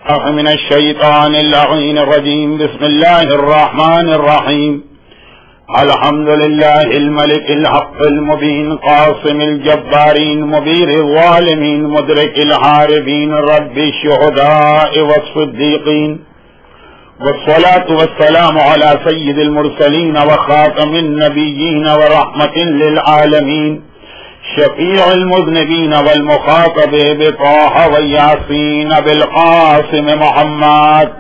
من الشيطان اللعين الرجيم. بسم الله الرحمن الرحيم. الحمد لله الملك الحق المبين قاصم الجبارين مبير الظالمين مدرك الحاربين رب الشهداء والصديقين، والصلاة والسلام على سيد المرسلين وخاتم النبيين ورحمة للعالمين، شفيع المذنبين والمخاطب بطه وياسين بالقاسم محمد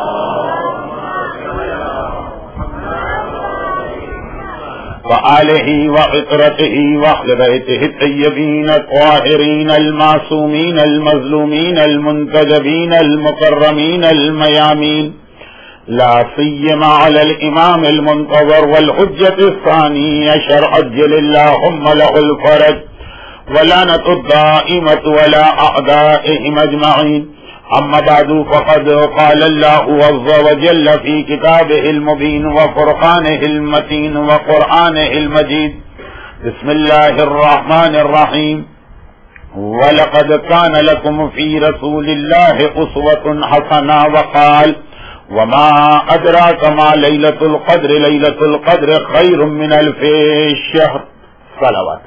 وآله وعطرته وأهل بيته الطيبين الطاهرين المعصومين المظلومين المنتجبين المكرمين الميامين، لا سيما على الإمام المنتظر والحجة الثانية شرع عجل اللهم له الفرج ولعنة الدائمة ولا أعدائهم أجمعين. أما بعد، فقد قال الله عز وجل في كتابه المبين وفرقانه المتين وقرآنه المجيد: بسم الله الرحمن الرحيم. ولقد كان لكم في رسول الله أسوة حسنة. وقال: وما أدراك ما ليلة القدر، ليلة القدر خير من 1000 شهر. صلوات.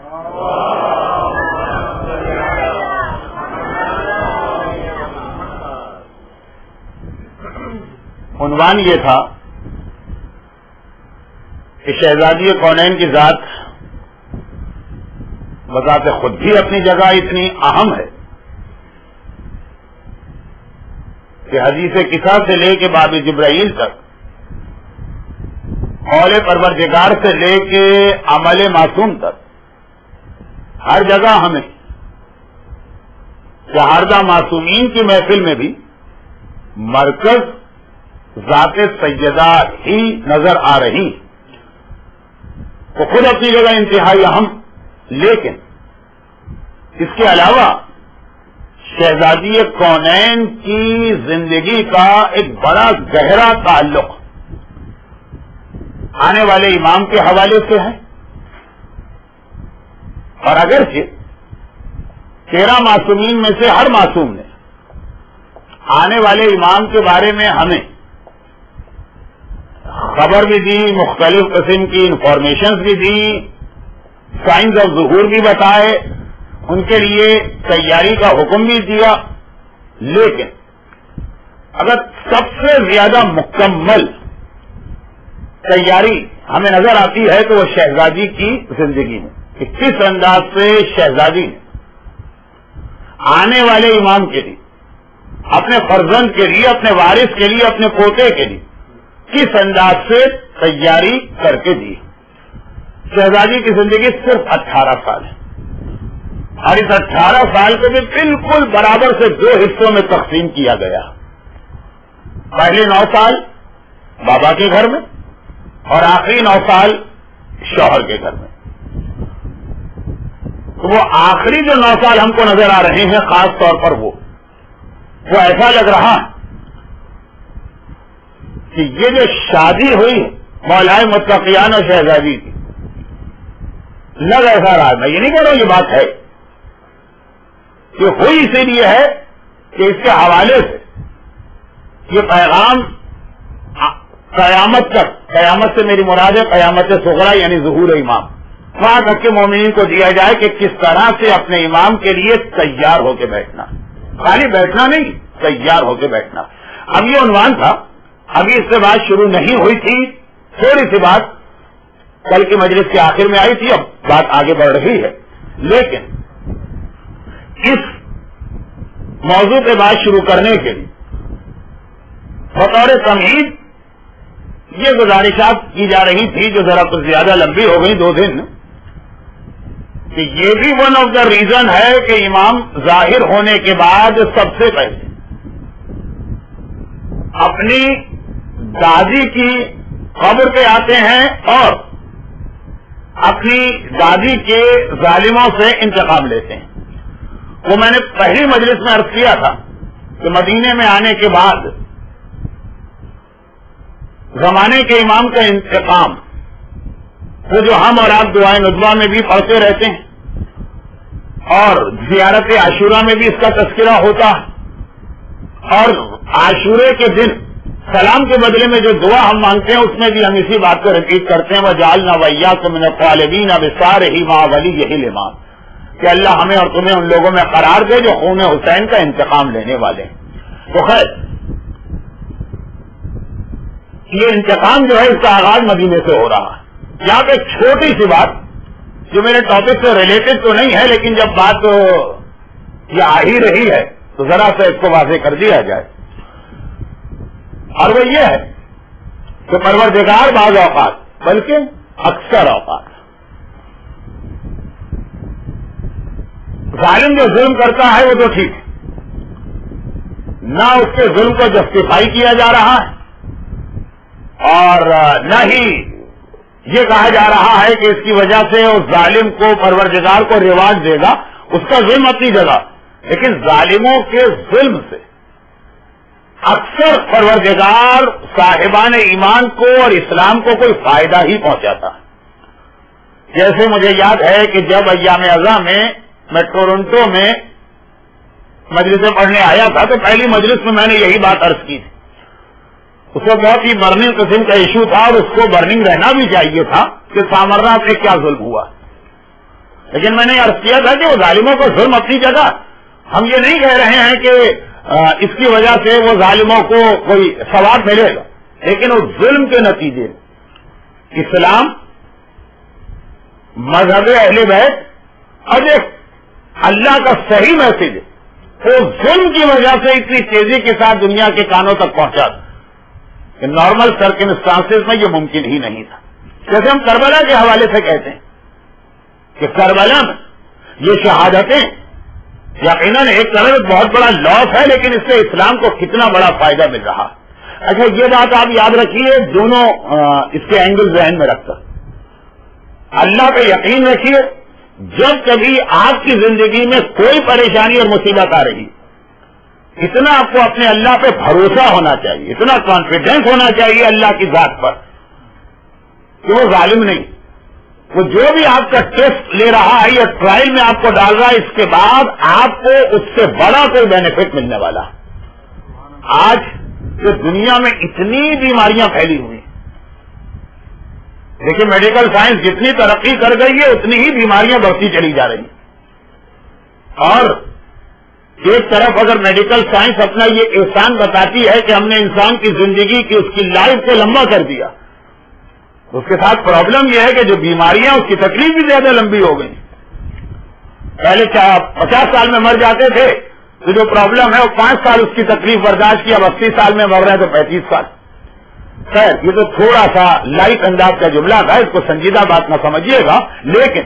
عنوان یہ تھا کہ شہزادی کونین کی ذات بذات خود بھی اپنی جگہ اتنی اہم ہے کہ حدیث قصہ سے لے کے باب جبرائیل تک، قول پروردگار سے لے کے عمل معصوم تک، ہر جگہ ہمیں شہادہ معصومین کی محفل میں بھی مرکز ذات سیدہ ہی نظر آ رہی، وہ خود اپنی جگہ انتہائی اہم، لیکن اس کے علاوہ شہزادی کونین کی زندگی کا ایک بڑا گہرا تعلق آنے والے امام کے حوالے سے ہے. اور اگرچہ 13 معصومین میں سے ہر معصوم نے آنے والے امام کے بارے میں ہمیں خبر بھی دی، مختلف قسم کی انفارمیشن بھی دی، سائنس آف ظہور بھی بتائے، ان کے لیے تیاری کا حکم بھی دیا، لیکن اگر سب سے زیادہ مکمل تیاری ہمیں نظر آتی ہے تو وہ شہزادی کی زندگی میں، کہ کس انداز سے شہزادی نے آنے والے امام کے لیے، اپنے فرزند کے لیے، اپنے وارث کے لیے، اپنے پوتے کے لیے کس انداز سے تیاری کر کے دی. شہزادی کی زندگی صرف 18 سال ہے، اور اس 18 سال کو بھی بالکل برابر سے 2 حصوں میں تقسیم کیا گیا. پہلے 9 سال بابا کے گھر میں اور آخری 9 سال شوہر کے گھر میں. تو وہ آخری جو 9 سال ہم کو نظر آ رہے ہیں، خاص طور پر وہ ایسا لگ رہا ہے کہ یہ جو شادی ہوئی مولائے متقیان اور شہزادی کی، لگ ایسا رہا، میں یہ نہیں کہہ رہا ہوں یہ بات ہے، کہ ہوئی اسی لیے ہے کہ اس کے حوالے سے یہ پیغام قیامت تک، قیامت سے میری مراد ہے قیامت صغریٰ یعنی ظہور امام، وہاں تک کے مومنین کو دیا جائے کہ کس طرح سے اپنے امام کے لیے تیار ہو کے بیٹھنا، خالی بیٹھنا نہیں، تیار ہو کے بیٹھنا. اب یہ عنوان تھا، ابھی اس سے بات شروع نہیں ہوئی تھی، تھوڑی سی بات کل کی مجلس کے آخر میں آئی تھی، اب بات آگے بڑھ رہی ہے. لیکن اس موضوع پہ بات شروع کرنے کے لیے بطور تمہید یہ گزارشات کی جا رہی تھی جو ذرا کچھ زیادہ لمبی ہو گئی 2 دن، کہ یہ بھی ون آف دا ریزن ہے کہ امام ظاہر ہونے کے بعد سب سے پہلے اپنی دادی کی قبر پہ آتے ہیں اور اپنی دادی کے ظالموں سے انتقام لیتے ہیں. وہ میں نے پہلی مجلس میں عرض کیا تھا کہ مدینے میں آنے کے بعد زمانے کے امام کا انتقام، وہ جو ہم اور آپ دعائیں ندوہ میں بھی پڑھتے رہتے ہیں اور زیارت عاشورہ میں بھی اس کا تذکرہ ہوتا ہے، اور عاشورے کے دن سلام کے بدلے میں جو دعا ہم مانگتے ہیں اس میں بھی ہم اسی بات کو ریپیٹ کرتے ہیں وَجَعَلْنَا وَإِيَّاكُم مِّنَ الطَّالِبِينَ بِصَارِهِ مَعَ وَلِيِّهِ الْإِمَامِ کہ اللہ ہمیں اور تمہیں ان لوگوں میں قرار دے جو خون حسین کا انتقام لینے والے ہیں۔ تو خیر یہ انتقام جو ہے اس کا آغاز مدینے سے ہو رہا ہے۔ یہاں پہ ایک چھوٹی سی بات جو میرے ٹاپک سے ریلیٹڈ تو نہیں ہے لیکن جب بات یہ آ ہی رہی ہے تو ذرا سا اس کو واضح کر دیا جائے، اور وہ یہ ہے کہ پروردگار بعض اوقات بلکہ اکثر اوقات ظالم جو ظلم کرتا ہے وہ تو ٹھیک ہے، نہ اس کے ظلم کو جسٹیفائی کیا جا رہا ہے اور نہ ہی یہ کہا جا رہا ہے کہ اس کی وجہ سے اس ظالم کو پروردگار کو ریوارڈ دے گا، اس کا ظلم اپنی جگہ، لیکن ظالموں کے ظلم سے اکثر پروردگار صاحبان ایمان کو اور اسلام کو کوئی فائدہ ہی پہنچاتا ہے۔ جیسے مجھے یاد ہے کہ جب ایام ازاں میں ٹورنٹو میں مجلس پڑھنے آیا تھا تو پہلی مجلس میں نے یہی بات عرض کی تھی۔ اس کو بہت ہی برننگ قسم کا ایشو تھا اور اس کو برننگ رہنا بھی چاہیے تھا کہ سامرناتھ میں کیا ظلم ہوا، لیکن میں نے عرض کیا تھا کہ وہ ظالموں کو ظلم اپنی جگہ، ہم یہ نہیں کہہ رہے ہیں کہ اس کی وجہ سے وہ ظالموں کو کوئی ثواب ملے گا، لیکن اس ظلم کے نتیجے میں اسلام، مذہب اہل بیت اور ایک اللہ کا صحیح میسج وہ ظلم کی وجہ سے اتنی تیزی کے ساتھ دنیا کے کانوں تک پہنچا کہ نارمل سرکمسٹانسز میں یہ ممکن ہی نہیں تھا۔ جیسے ہم کربلا کے حوالے سے کہتے ہیں کہ کربلا میں یہ شہادتیں یقیناً ایک طرح سے بہت بڑا لاس ہے، لیکن اس سے اسلام کو کتنا بڑا فائدہ مل رہا۔ اچھا یہ بات آپ یاد رکھیے، دونوں اس کے اینگل ذہن میں رکھ کر اللہ پہ یقین رکھیے۔ جب کبھی آپ کی زندگی میں کوئی پریشانی اور مصیبت آ رہی، اتنا آپ کو اپنے اللہ پہ بھروسہ ہونا چاہیے، اتنا کانفیڈینس ہونا چاہیے اللہ کی ذات پر کہ وہ ظالم نہیں، وہ جو بھی آپ کا ٹیسٹ لے رہا ہے یا ٹرائل میں آپ کو ڈال رہا ہے، اس کے بعد آپ کو اس سے بڑا کوئی بینیفٹ ملنے والا ہے۔ آج جو دنیا میں اتنی بیماریاں پھیلی ہوئی، لیکن میڈیکل سائنس جتنی ترقی کر گئی ہے اتنی ہی بیماریاں بڑھتی چلی جا رہی ہیں، اور ایک طرف اگر میڈیکل سائنس اپنا یہ احسان بتاتی ہے کہ ہم نے انسان کی زندگی کی، اس کی لائف کو لمبا کر دیا، اس کے ساتھ پرابلم یہ ہے کہ جو بیماریاں اس کی تکلیف بھی زیادہ لمبی ہو گئی۔ پہلے 50 سال میں مر جاتے تھے تو جو پرابلم ہے وہ 5 سال اس کی تکلیف برداشت کی، اب 80 سال میں مر رہے ہیں تو 35 سال۔ خیر یہ تو تھوڑا سا لائٹ انداز کا جملہ تھا، اس کو سنجیدہ بات نہ سمجھیے گا، لیکن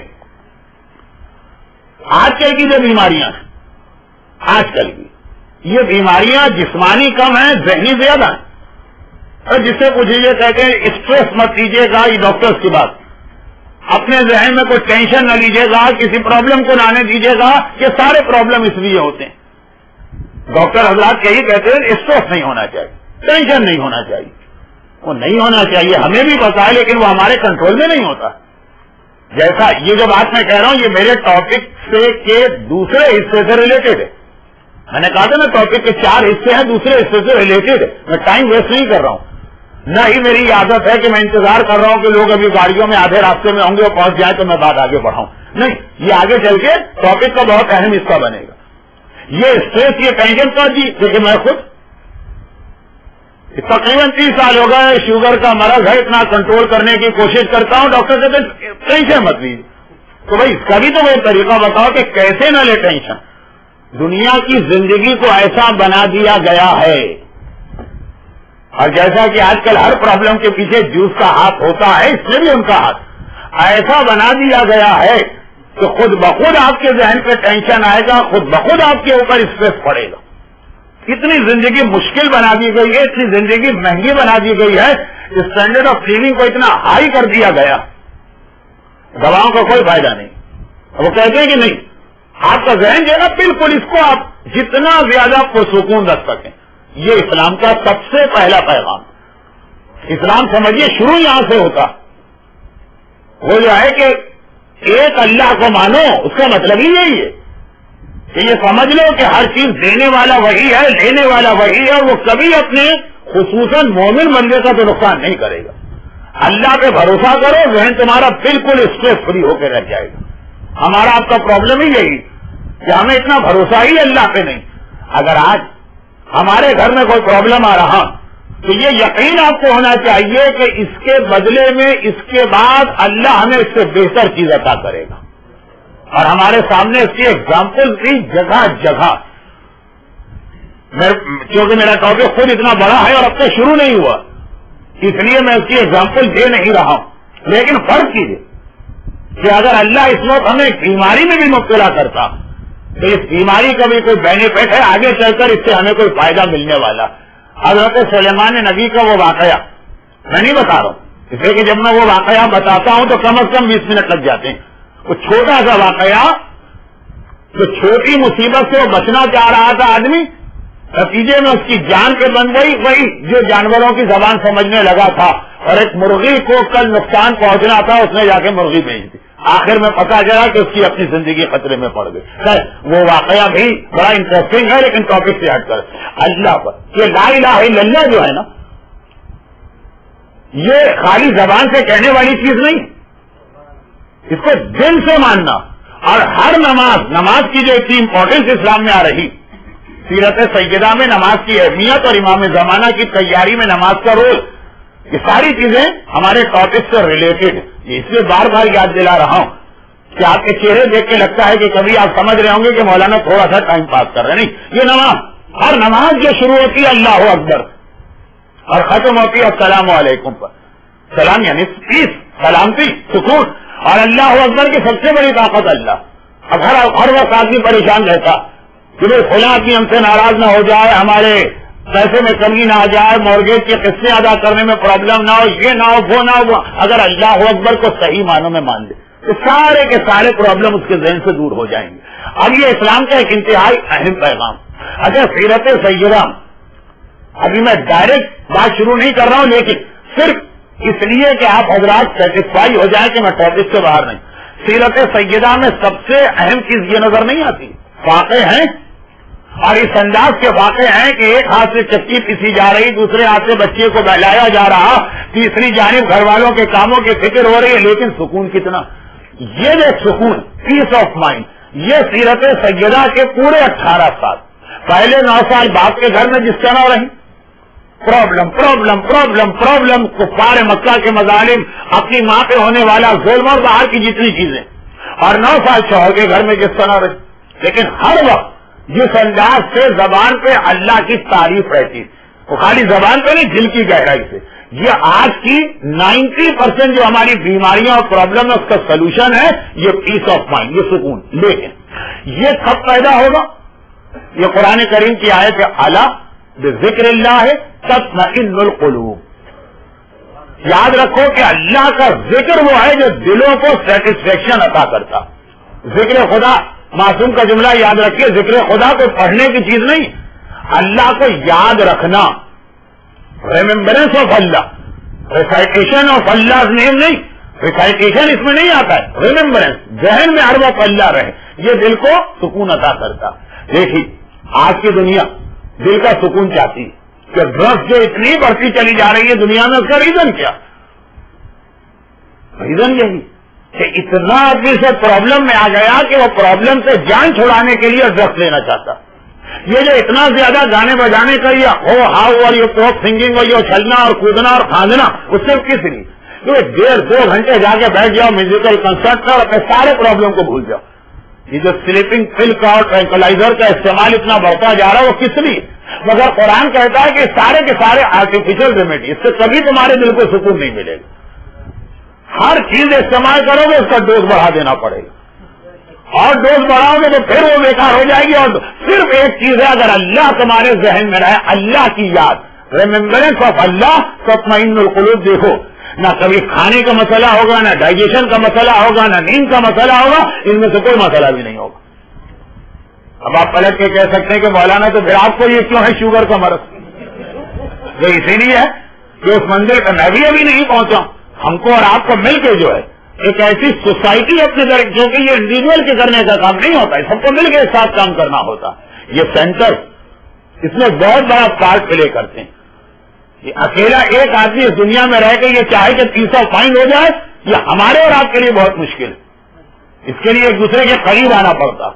آج کل کی جو بیماریاں ہیں، آج کل کی یہ بیماریاں جسمانی کم ہیں، ذہنی زیادہ ہیں۔ اور جس سے پوچھیے کہتے ہیں اسٹریس مت لیجیے گا، یہ ڈاکٹرز کی بات، اپنے ذہن میں کوئی ٹینشن نہ لیجیے گا، کسی پرابلم کو نہ آنے دیجیے گا، کہ سارے پرابلم اس لیے ہوتے ہیں۔ ڈاکٹر حضرات یہی کہتے ہیں اسٹریس نہیں ہونا چاہیے، ٹینشن نہیں ہونا چاہیے، وہ نہیں ہونا چاہیے، ہمیں بھی پتا ہے، لیکن وہ ہمارے کنٹرول میں نہیں ہوتا۔ جیسا یہ جو بات میں کہہ رہا ہوں یہ میرے ٹاپک سے کے دوسرے حصے سے ریلیٹڈ ہے، میں نے کہا تھا نا ٹاپک کے 4 حصے ہیں، دوسرے حصے سے ریلیٹڈ ہے، میں ٹائم ویسٹ نہیں کر رہا ہوں، نہ ہی میری عادت ہے کہ میں انتظار کر رہا ہوں کہ لوگ ابھی گاڑیوں میں آدھے راستے میں ہوں گے اور پہنچ جائیں تو میں بات آگے بڑھاؤں، نہیں، یہ آگے چل کے ٹاپک کا بہت اہم حصہ بنے گا۔ یہ اسٹریس، یہ ٹینشن کا جی، دیکھیں میں خود تقریباً 30 سال ہو گئے، شوگر کا مرض ہے، اتنا کنٹرول کرنے کی کوشش کرتا ہوں، ڈاکٹر کہتے ہیں ٹینشن مت لیجیے، تو بھائی اس کا بھی تو وہ طریقہ بتاؤ کہ کیسے نہ لے ٹینشن۔ دنیا کی زندگی کو ایسا بنا دیا گیا ہے، اور جیسا کہ آج کل ہر پرابلم کے پیچھے جوس کا ہاتھ ہوتا ہے، اس میں بھی ان کا ہاتھ ایسا بنا دیا گیا ہے کہ خود بخود آپ کے ذہن پہ ٹینشن آئے گا، خود بخود آپ کے اوپر اسٹریس پڑے گا۔ اتنی زندگی مشکل بنا دی گئی ہے، اتنی زندگی مہنگی بنا دی گئی ہے، اسٹینڈرڈ آف لیونگ کو اتنا ہائی کر دیا گیا، دواؤں کا کوئی فائدہ نہیں۔ وہ کہتے ہیں کہ نہیں، آپ کا ذہن جو ہے نا بالکل اس کو آپ جتنا زیادہ پرسکون رکھ سکیں، یہ اسلام کا سب سے پہلا پیغام۔ اسلام سمجھیے شروع یہاں سے ہوتا، وہ جو ہے کہ ایک اللہ کو مانو، اس کا مطلب ہی یہی ہے کہ یہ سمجھ لو کہ ہر چیز دینے والا وہی ہے، لینے والا وہی ہے، اور وہ کبھی اپنے خصوصاً مومن بندے کا تو نقصان نہیں کرے گا. اللہ پہ بھروسہ کرو، ذہن تمہارا بالکل اسٹریس فری ہو کے رہ جائے گا. ہمارا آپ کا پرابلم ہی یہی کہ ہمیں اتنا بھروسہ ہی اللہ پہ نہیں. اگر آج ہمارے گھر میں کوئی پرابلم آ رہا تو یہ یقین آپ کو ہونا چاہیے کہ اس کے بدلے میں اس کے بعد اللہ ہمیں اس سے بہتر چیز عطا کرے گا. اور ہمارے سامنے اس کی ایگزامپل بھی جگہ جگہ. کیونکہ میرا ٹاپک خود اتنا بڑا ہے اور اب تک شروع نہیں ہوا، اس لیے میں اس کی ایگزامپل دے نہیں رہا ہوں. لیکن فرض کیجیے کہ اگر اللہ اس وقت ہمیں بیماری میں بھی مبتلا کرتا تو اس بیماری کا بھی کوئی بینیفٹ ہے، آگے چل کر اس سے ہمیں کوئی فائدہ ملنے والا. حضرت سلیمان نبی کا وہ واقعہ میں نہیں بتا رہا ہوں، اس لیے کہ جب میں وہ واقعہ بتاتا ہوں تو کم از کم 20 منٹ لگ جاتے ہیں. وہ چھوٹا سا واقعہ، تو چھوٹی مصیبت سے وہ بچنا چاہ رہا تھا آدمی، نتیجے میں اس کی جان پہ بن گئی وہی جو جانوروں کی زبان سمجھنے لگا تھا. اور ایک مرغی کو کل نقصان پہنچنا تھا، اس نے جا کے مرغی بھیج دی. آخر میں پتا چلا کہ اس کی اپنی زندگی خطرے میں پڑ گئی. خیر وہ واقعہ بھی بڑا انٹرسٹنگ ہے، لیکن ٹاپک سے ہٹ کر اللہ پر کہ لا الہ الا اللہ جو ہے نا، یہ خالی زبان سے کہنے والی چیز نہیں، اس کو دل سے ماننا. اور ہر نماز کی جو اتنی امپورٹنس اسلام میں آ رہی، سیرت سیدہ میں نماز کی اہمیت اور امام زمانہ کی تیاری میں نماز کا رول، یہ ساری چیزیں ہمارے ٹاپک سے ریلیٹڈ ہیں. اس لیے بار بار یاد دلا رہا ہوں کہ آپ کے چہرے دیکھ کے لگتا ہے کہ کبھی آپ سمجھ رہے ہوں گے کہ مولانا تھوڑا سا ٹائم پاس کر رہے ہیں. نہیں، یہ نماز، ہر نماز جو شروع ہوتی ہے اللہ اکبر اور ختم ہوتی ہے السلام علیکم پر. سلام یعنی پیس، سلامتی، سکون. اور اللہ اکبر کی سب سے بڑی طاقت اللہ. اب ہر وقت آدمی پریشان رہتا کہ بھائی فلاں آدمی ہم سے ناراض نہ ہو جائے، ہمارے پیسے میں کمی نہ آ جائے، مورگیج کے قسطیں ادا کرنے میں پرابلم نہ ہو، یہ نہ ہو، وہ نہ ہو. اگر اللہ اکبر کو صحیح معنوں میں مان لے تو سارے کے سارے پرابلم اس کے ذہن سے دور ہو جائیں گے. اب یہ اسلام کا ایک انتہائی اہم پیغام. اگر سیرت سیدہ، ابھی میں ڈائریکٹ بات شروع نہیں کر رہا ہوں، لیکن صرف اس لیے کہ آپ حضرات سیٹسفائی ہو جائیں کہ میں ٹاپک سے باہر نہیں. سیرت سیدہ میں سب سے اہم چیز یہ نظر نہیں آتی، واقع ہیں اور اس انداز کے واقع ہیں کہ ایک ہاتھ سے چکی پیسی جا رہی، دوسرے ہاتھ سے بچے کو بہلایا جا رہا، تیسری جانب گھر والوں کے کاموں کی فکر ہو رہی ہے، لیکن سکون کتنا. یہ جو سکون، پیس آف مائنڈ، یہ سیرت سیدہ کے پورے 18 سال. پہلے 9 سال باپ کے گھر میں جس طرح رہی، پرابلم پرابلم پرابلم پرابلم، کفار مکہ کے مظالم، اپنی ماں پہ ہونے والا ظلم اور باہر کی جتنی چیزیں، اور 9 سال شوہر کے گھر میں جس طرح رہی. لیکن ہر وقت جس انداز سے زبان پہ اللہ کی تعریف رہتی، وہ خالی زبان پہ نہیں، دل کی گہرائی سے. یہ آج کی 90% جو ہماری بیماریاں اور پرابلم ہے اس کا سولوشن ہے یہ پیس آف مائنڈ، یہ سکون. لیکن یہ کب پیدا ہوگا؟ یہ قرآن کریم کی آیت ہے، الا بذکر اللہ تطمئن القلوب. یاد رکھو کہ اللہ کا ذکر وہ ہے جو دلوں کو سیٹسفیکشن عطا کرتا. ذکر خدا، معصوم کا جملہ یاد رکھیے، ذکر خدا کو پڑھنے کی چیز نہیں، اللہ کو یاد رکھنا، remembrance of Allah, recitation of Allah name نہیں، ریسائٹیشن اس میں نہیں آتا ہے، ریمبرنس، ذہن میں ہر وقت اللہ رہے، یہ دل کو سکون عطا کرتا. دیکھیے آج کی دنیا دل کا سکون چاہتی ہے کہ ڈرگس جو اتنی بڑھتی چلی جا رہی ہے دنیا میں، اس کا ریزن کیا؟ ریزن یہی کہ اتنا آدمی سے پرابلم میں آ گیا کہ وہ پرابلم سے جان چھڑانے کے لیے ڈرگس لینا چاہتا. یہ جو اتنا زیادہ گانے بجانے کا یہ ہو ہاؤ اور یہ پوپ سنگنگ اور یہ چلنا اور کودنا اور کھاندنا، اس سے کس لیے؟ 1.5-2 گھنٹے جا کے بیٹھ جاؤ میوزیکل کنسرٹ کا اور اپنے سارے پرابلم کو بھول جاؤ. یہ جو سلیپنگ پل کا اور ٹرینکولائزر کا استعمال اتنا بڑھتا جا رہا ہے وہ کس لیے؟ مگر قرآن کہتا ہے کہ سارے کے سارے آرٹیفیشل ریمیڈی، اس سے کبھی تمہارے دل کو سکون نہیں ملے گا. ہر چیز استعمال کرو گے اس کا ڈوز بڑھا دینا پڑے گا، اور ڈوز بڑھاؤ گے تو پھر وہ بیکار ہو جائے گی. اور صرف ایک چیز ہے، اگر اللہ تمہارے ذہن میں رہے، اللہ کی یاد، ریمبرنس آف اللہ، تطمئن القلوب. دیکھو نہ کبھی کھانے کا مسئلہ ہوگا، نہ ڈائجیشن کا مسئلہ ہوگا، نہ نیند کا مسئلہ ہوگا، ان میں سے کوئی مسئلہ بھی نہیں ہوگا. اب آپ پلٹ کے کہہ سکتے ہیں کہ مولانا تو پھر آپ کو یہ کیوں ہے شوگر کا مرض؟ وہ اسی لیے ہے کہ اس منزل کا میں بھی ابھی نہیں پہنچا. ہم کو اور آپ کو مل کے جو ہے ایک ایسی سوسائٹی اپنے در، کیونکہ یہ انڈیویجل کے کرنے کا کام نہیں ہوتا ہے، سب کو مل کے ایک ساتھ کام کرنا ہوتا ہے. یہ سینٹر اس میں بہت بڑا پارٹ پلے کرتے ہیں. یہ اکیلا ایک آدمی اس دنیا میں رہ کے یہ چاہے کہ پیس آف مائنڈ ہو جائے، یہ ہمارے اور آپ کے لیے بہت مشکل ہے. اس کے لیے ایک دوسرے کے قریب آنا پڑتا.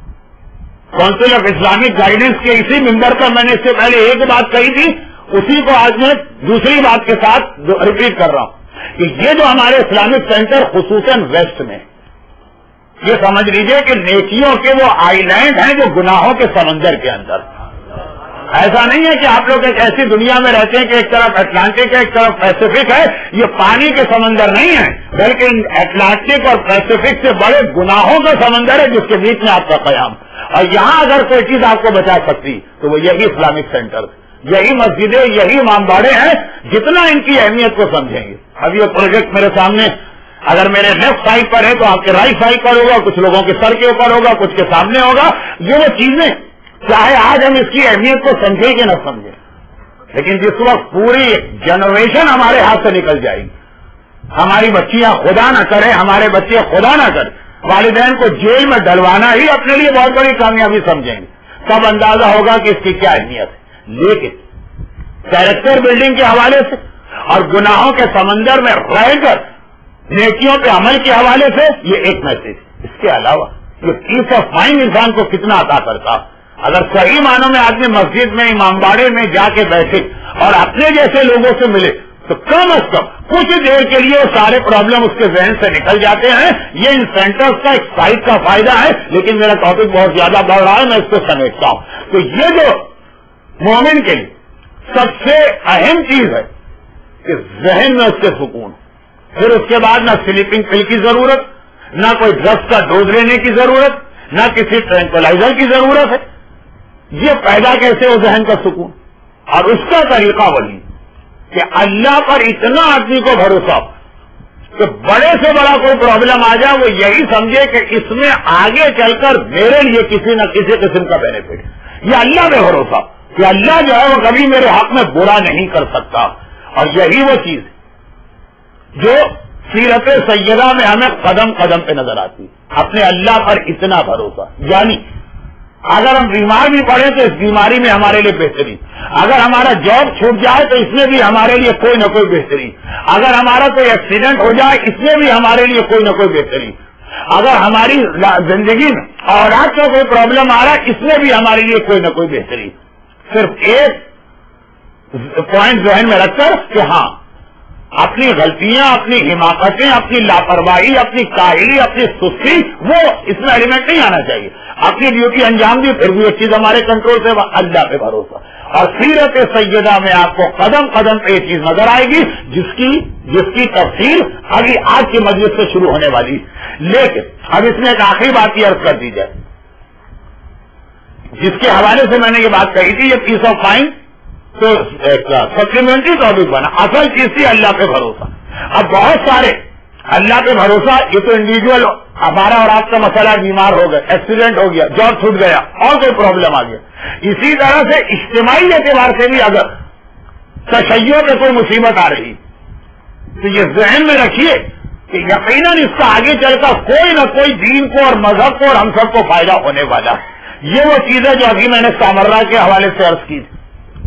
کونسل آف اسلامک گائیڈنس کے اسی ممبر پر میں نے اس سے پہلے ایک بات کہی تھی، اسی کو آج میں دوسری بات کے ساتھ ریپیٹ کر رہا ہوں کہ یہ جو ہمارے اسلامک سینٹر خصوصاً ویسٹ میں، یہ سمجھ لیجئے کہ نیکیوں کے وہ آئی لینڈ ہیں جو گناہوں کے سمندر کے اندر. ایسا نہیں ہے کہ آپ لوگ ایک ایسی دنیا میں رہتے ہیں کہ ایک طرف اٹلانٹک ہے ایک طرف پیسفک ہے. یہ پانی کے سمندر نہیں ہے، بلکہ اٹلانٹک اور پیسفک سے بڑے گناہوں کا سمندر ہے جس کے بیچ میں آپ کا قیام. اور یہاں اگر کوئی چیز آپ کو بچا سکتی تو وہ یہی اسلامک سینٹر، یہی مسجدیں، یہی امام باڑے ہیں. جتنا ان کی اہمیت کو سمجھیں گے. اب یہ پروجیکٹ میرے سامنے اگر میرے لیفٹ سائڈ پر ہے تو آپ کے رائٹ سائڈ پر ہوگا، کچھ لوگوں کے سر کے اوپر ہوگا، کچھ کے سامنے ہوگا. یہ وہ چیزیں چاہے آج ہم اس کی اہمیت کو سمجھیں کہ نہ سمجھیں، لیکن جس وقت پوری جنریشن ہمارے ہاتھ سے نکل جائے گی، ہماری بچیاں خدا نہ کرے، ہمارے بچے خدا نہ کرے، والدین کو جیل میں ڈلوانا ہی اپنے لیے بہت بڑی کامیابی سمجھیں گے، تب اندازہ ہوگا کہ اس کی کیا اہمیت ہے. لیکن کیریکٹر بلڈنگ کے حوالے سے اور گناہوں کے سمندر میں رہ کر نیکیوں پہ عمل کے حوالے سے یہ ایک میسج. اس کے علاوہ یہ پیس آف مائنڈ انسان کو کتنا عطا کرتا. اگر صحیح معنوں میں آدمی مسجد میں امام باڑے میں جا کے بیٹھے اور اپنے جیسے لوگوں سے ملے تو کم از کم کچھ دیر کے لیے سارے پرابلم اس کے ذہن سے نکل جاتے ہیں. یہ ان سینٹرز کا ایک سائڈ کا فائدہ ہے، لیکن میرا ٹاپک بہت زیادہ بڑھ رہا ہے، میں اس کو سمیٹتا ہوں. تو یہ جو مومن کے لیے سب سے اہم چیز ہے کہ ذہن میں اس کے سکون. پھر اس کے بعد نہ سلیپنگ پل کی ضرورت، نہ کوئی ڈرگس کا ڈوز لینے کی ضرورت، نہ کسی ٹرینکولائزر کی ضرورت ہے. یہ پیدا کیسے ہو ذہن کا سکون؟ اور اس کا طریقہ وہی کہ اللہ پر اتنا آدمی کو بھروسہ کہ بڑے سے بڑا کوئی پرابلم آ جائے وہ یہی سمجھے کہ اس میں آگے چل کر میرے لیے کسی نہ کسی قسم کا بینیفٹ. یہ اللہ پہ بھروسہ کہ اللہ جو ہے وہ کبھی میرے حق میں برا نہیں کر سکتا. اور یہی وہ چیز جو سیرت سیدہ میں ہمیں قدم قدم پہ نظر آتی. اپنے اللہ پر اتنا بھروسہ، یعنی اگر ہم بیمار بھی پڑے تو اس بیماری میں ہمارے لیے بہترین، اگر ہمارا جاب چھوٹ جائے تو اس میں بھی ہمارے لیے کوئی نہ کوئی بہترین، اگر ہمارا کوئی ایکسیڈنٹ ہو جائے اس میں بھی ہمارے لیے کوئی نہ کوئی بہترین، اگر ہماری زندگی میں اولاد کا کوئی پرابلم آ رہا ہے اس میں بھی ہمارے لیے کوئی نہ کوئی بہترین. صرف ایک پوائنٹ ذہن میں رکھ کر کہ ہاں اپنی غلطیاں، اپنی حماقتیں، اپنی لاپرواہی، اپنی کاہلی، اپنی سستی، وہ اس میں ایلیمنٹ نہیں آنا چاہیے. اپنی ڈیوٹی انجام دی پھر بھی ایک چیز ہمارے کنٹرول سے، اللہ پہ بھروسہ. اور سیرت سیدہ میں آپ کو قدم قدم پہ یہ چیز نظر آئے گی جس کی تفصیل ابھی آج کی مجلس سے شروع ہونے والی. لیکن اب اس میں ایک آخری بات کی عرض کر دی جائے جس کے حوالے سے میں نے یہ بات کہی تھی. یہ پیس آف مائنڈ تو ایک سپلیمنٹری ٹاپک بنا. اصل چیز تھی اللہ پہ بھروسہ. اب بہت سارے اللہ پہ بھروسہ، یہ تو انڈیویجل ہمارا اور آپ کا مسئلہ، بیمار ہو گئے، ایکسیڈنٹ ہو گیا، جاب چھوٹ گیا اور کوئی پرابلم آ گیا. اسی طرح سے اجتماعی اعتبار سے بھی اگر تشیع پہ کوئی مصیبت آ رہی تو یہ ذہن میں رکھیے کہ یقیناً اس کا آگے چل کر کوئی نہ کوئی دین کو اور مذہب کو اور ہم سب کو فائدہ ہونے والا. یہ وہ چیز ہے جو ابھی میں نے سامرا کے حوالے سے عرض کی تھی.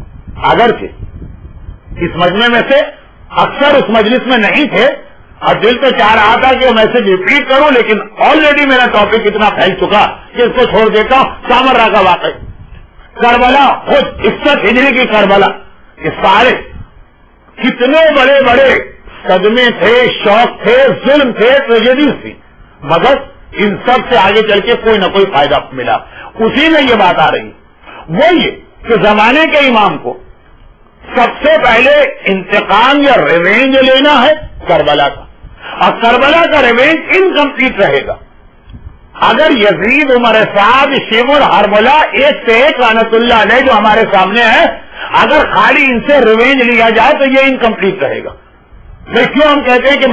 اگرچہ اس مجمع میں سے اکثر اس مجلس میں نہیں تھے اور دل تو چاہ رہا تھا کہ میں سے ریپیٹ کروں، لیکن آلریڈی میرا ٹاپک اتنا پھیل چکا کہ اس کو چھوڑ دیتا ہوں. سامرا کا واقعہ، کربلا، خود 61 ہجری کی کربلا، یہ سارے کتنے بڑے بڑے صدمے تھے، شوق تھے، ظلم تھے، ٹریجڈیز تھی، مگر ان سب سے آگے چل کے کوئی نہ کوئی فائدہ ملا. اسی میں یہ بات آ رہی وہ یہ کہ زمانے کے امام کو سب سے پہلے انتقام یا ریونج لینا ہے کربلا کا، اور کربلا کا ریونج انکمپلیٹ رہے گا اگر یزید، عمر سعد، شمر، ہرملا، ایک سے ایک لعنت اللہ علیہ جو ہمارے سامنے ہے، اگر خالی ان سے ریونج لیا جائے تو یہ انکمپلیٹ رہے گا. کیوں ہم کہتے ہیں کہ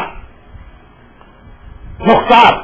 مختار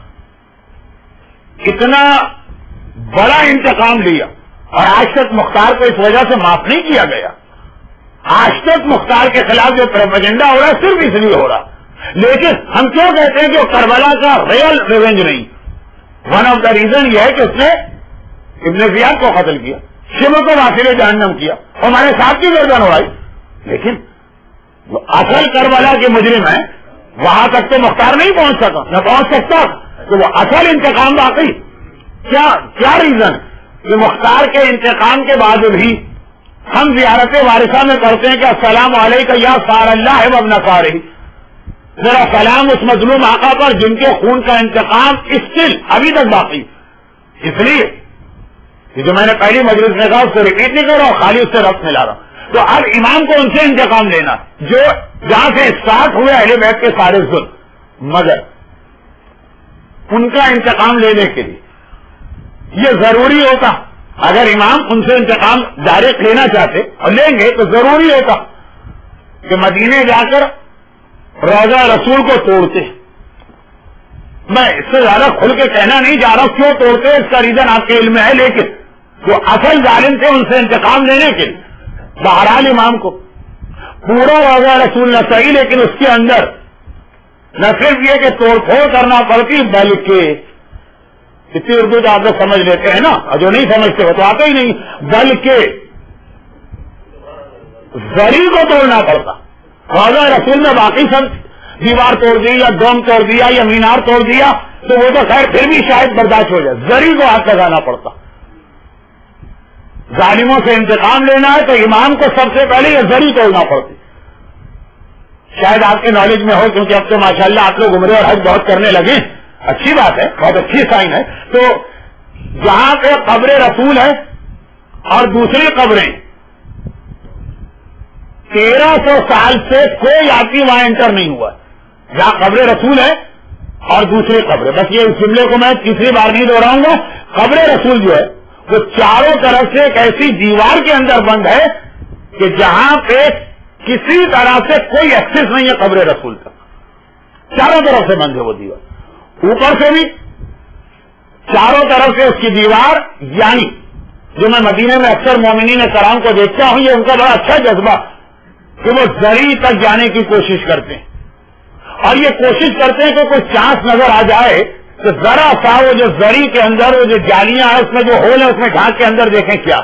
اتنا بڑا انتقام لیا اور آج تک مختار کو اس وجہ سے معاف نہیں کیا گیا. آج تک مختار کے خلاف جو پروپیگنڈا ہو رہا ہے صرف اس لیے ہو رہا لیکن ہم کیوں کہتے ہیں کہ وہ کربلا کا ریئل ریونج نہیں؟ ون آف دا ریزن یہ ہے کہ اس نے ابن زیاد کو قتل کیا، شمع کو واسل جہنم کیا، ہمارے ساتھ کی گردن اڑائی، لیکن جو اصل کربلا کے مجرم ہیں وہاں تک تو مختار نہیں پہنچ سکا، نہ پہنچ سکتا، تو وہ اصل انتقام باقی کیا ریزن کہ مختار کے انتقام کے بعد بھی ہم زیارت وارثہ میں کرتے ہیں کہ السلام علیکم یا سار اللہ ہے وابن سارہ، ذرا سلام اس مظلوم آقا پر جن کے خون کا انتقام اسٹل ابھی تک باقی. اس لیے جو میں نے پہلی مجلس میں کہا اس کو ریپیٹ نہیں کر رہا ہوں، خالی اس سے ربط ملا رہا ہوں. تو اب امام کو ان سے انتقام لینا جو جہاں سے اسٹارٹ ہوئے اہل بیت کے سارے ظلم، مگر ان کا انتقام لینے کے لیے یہ ضروری ہوتا، اگر امام ان سے انتقام ڈائریکٹ لینا چاہتے اور لیں گے تو ضروری ہوتا کہ مدینے جا کر روضہ رسول کو توڑتے. میں اس سے زیادہ کھل کے کہنا نہیں جا رہا کیوں توڑتے، اس کا ریزن آپ کے علم میں ہے، لیکن جو اصل ظالم تھے ان سے انتقام لینے کے لیے بہرحال امام کو پورا روضہ رسول نہ صحیح، لیکن اس کے اندر نہ صرف یہ کہ توڑ پھوڑ کرنا پڑتی بلکہ اتنی اردو تو آپ لوگ سمجھ لیتے ہیں نا، اور جو نہیں سمجھتے وہ تو آتے ہی نہیں، بلکہ زری کو توڑنا پڑتا. روضہ رسول میں باقی سب دیوار توڑ دی یا دوم توڑ دیا یا مینار توڑ دیا تو وہ تو خیر پھر بھی شاید برداشت ہو جائے، زری کو ہاتھ لگانا پڑتا. ظالموں سے انتقام لینا ہے تو امام کو سب سے پہلے یہ زری توڑنا پڑتی. شاید آپ کے نالج میں ہو، کیونکہ اب تو ماشاءاللہ آپ لوگ عمرے اور حج بہت کرنے لگے، اچھی بات ہے، بہت اچھی سائن ہے. تو جہاں پہ قبر رسول ہے اور دوسری قبریں 1300 سال سے کوئی آدمی وہاں انٹر نہیں ہوا، جہاں قبر رسول ہے اور دوسری قبریں، بس یہ اس جملے کو میں تیسری بار نہیں دوہراؤں گا. قبر رسول جو ہے وہ چاروں طرف سے ایک ایسی دیوار کے اندر بند ہے کہ جہاں پہ کسی طرح سے کوئی ایکسس نہیں ہے قبر رسول تک، چاروں طرف سے بند ہے وہ دیوار. اوپر سے بھی چاروں طرف سے اس کی دیوار، یعنی جو میں مدینے میں اکثر مومنین کرام کو دیکھتا ہوں، یہ ان کا بڑا اچھا جذبہ کہ وہ زری تک جانے کی کوشش کرتے ہیں، اور یہ کوشش کرتے ہیں کہ کوئی چانس نظر آ جائے تو ذرا سا وہ جو زری کے اندر وہ جو جالیاں ہیں اس میں جو ہول ہے اس میں ڈھانک کے اندر دیکھیں کیا.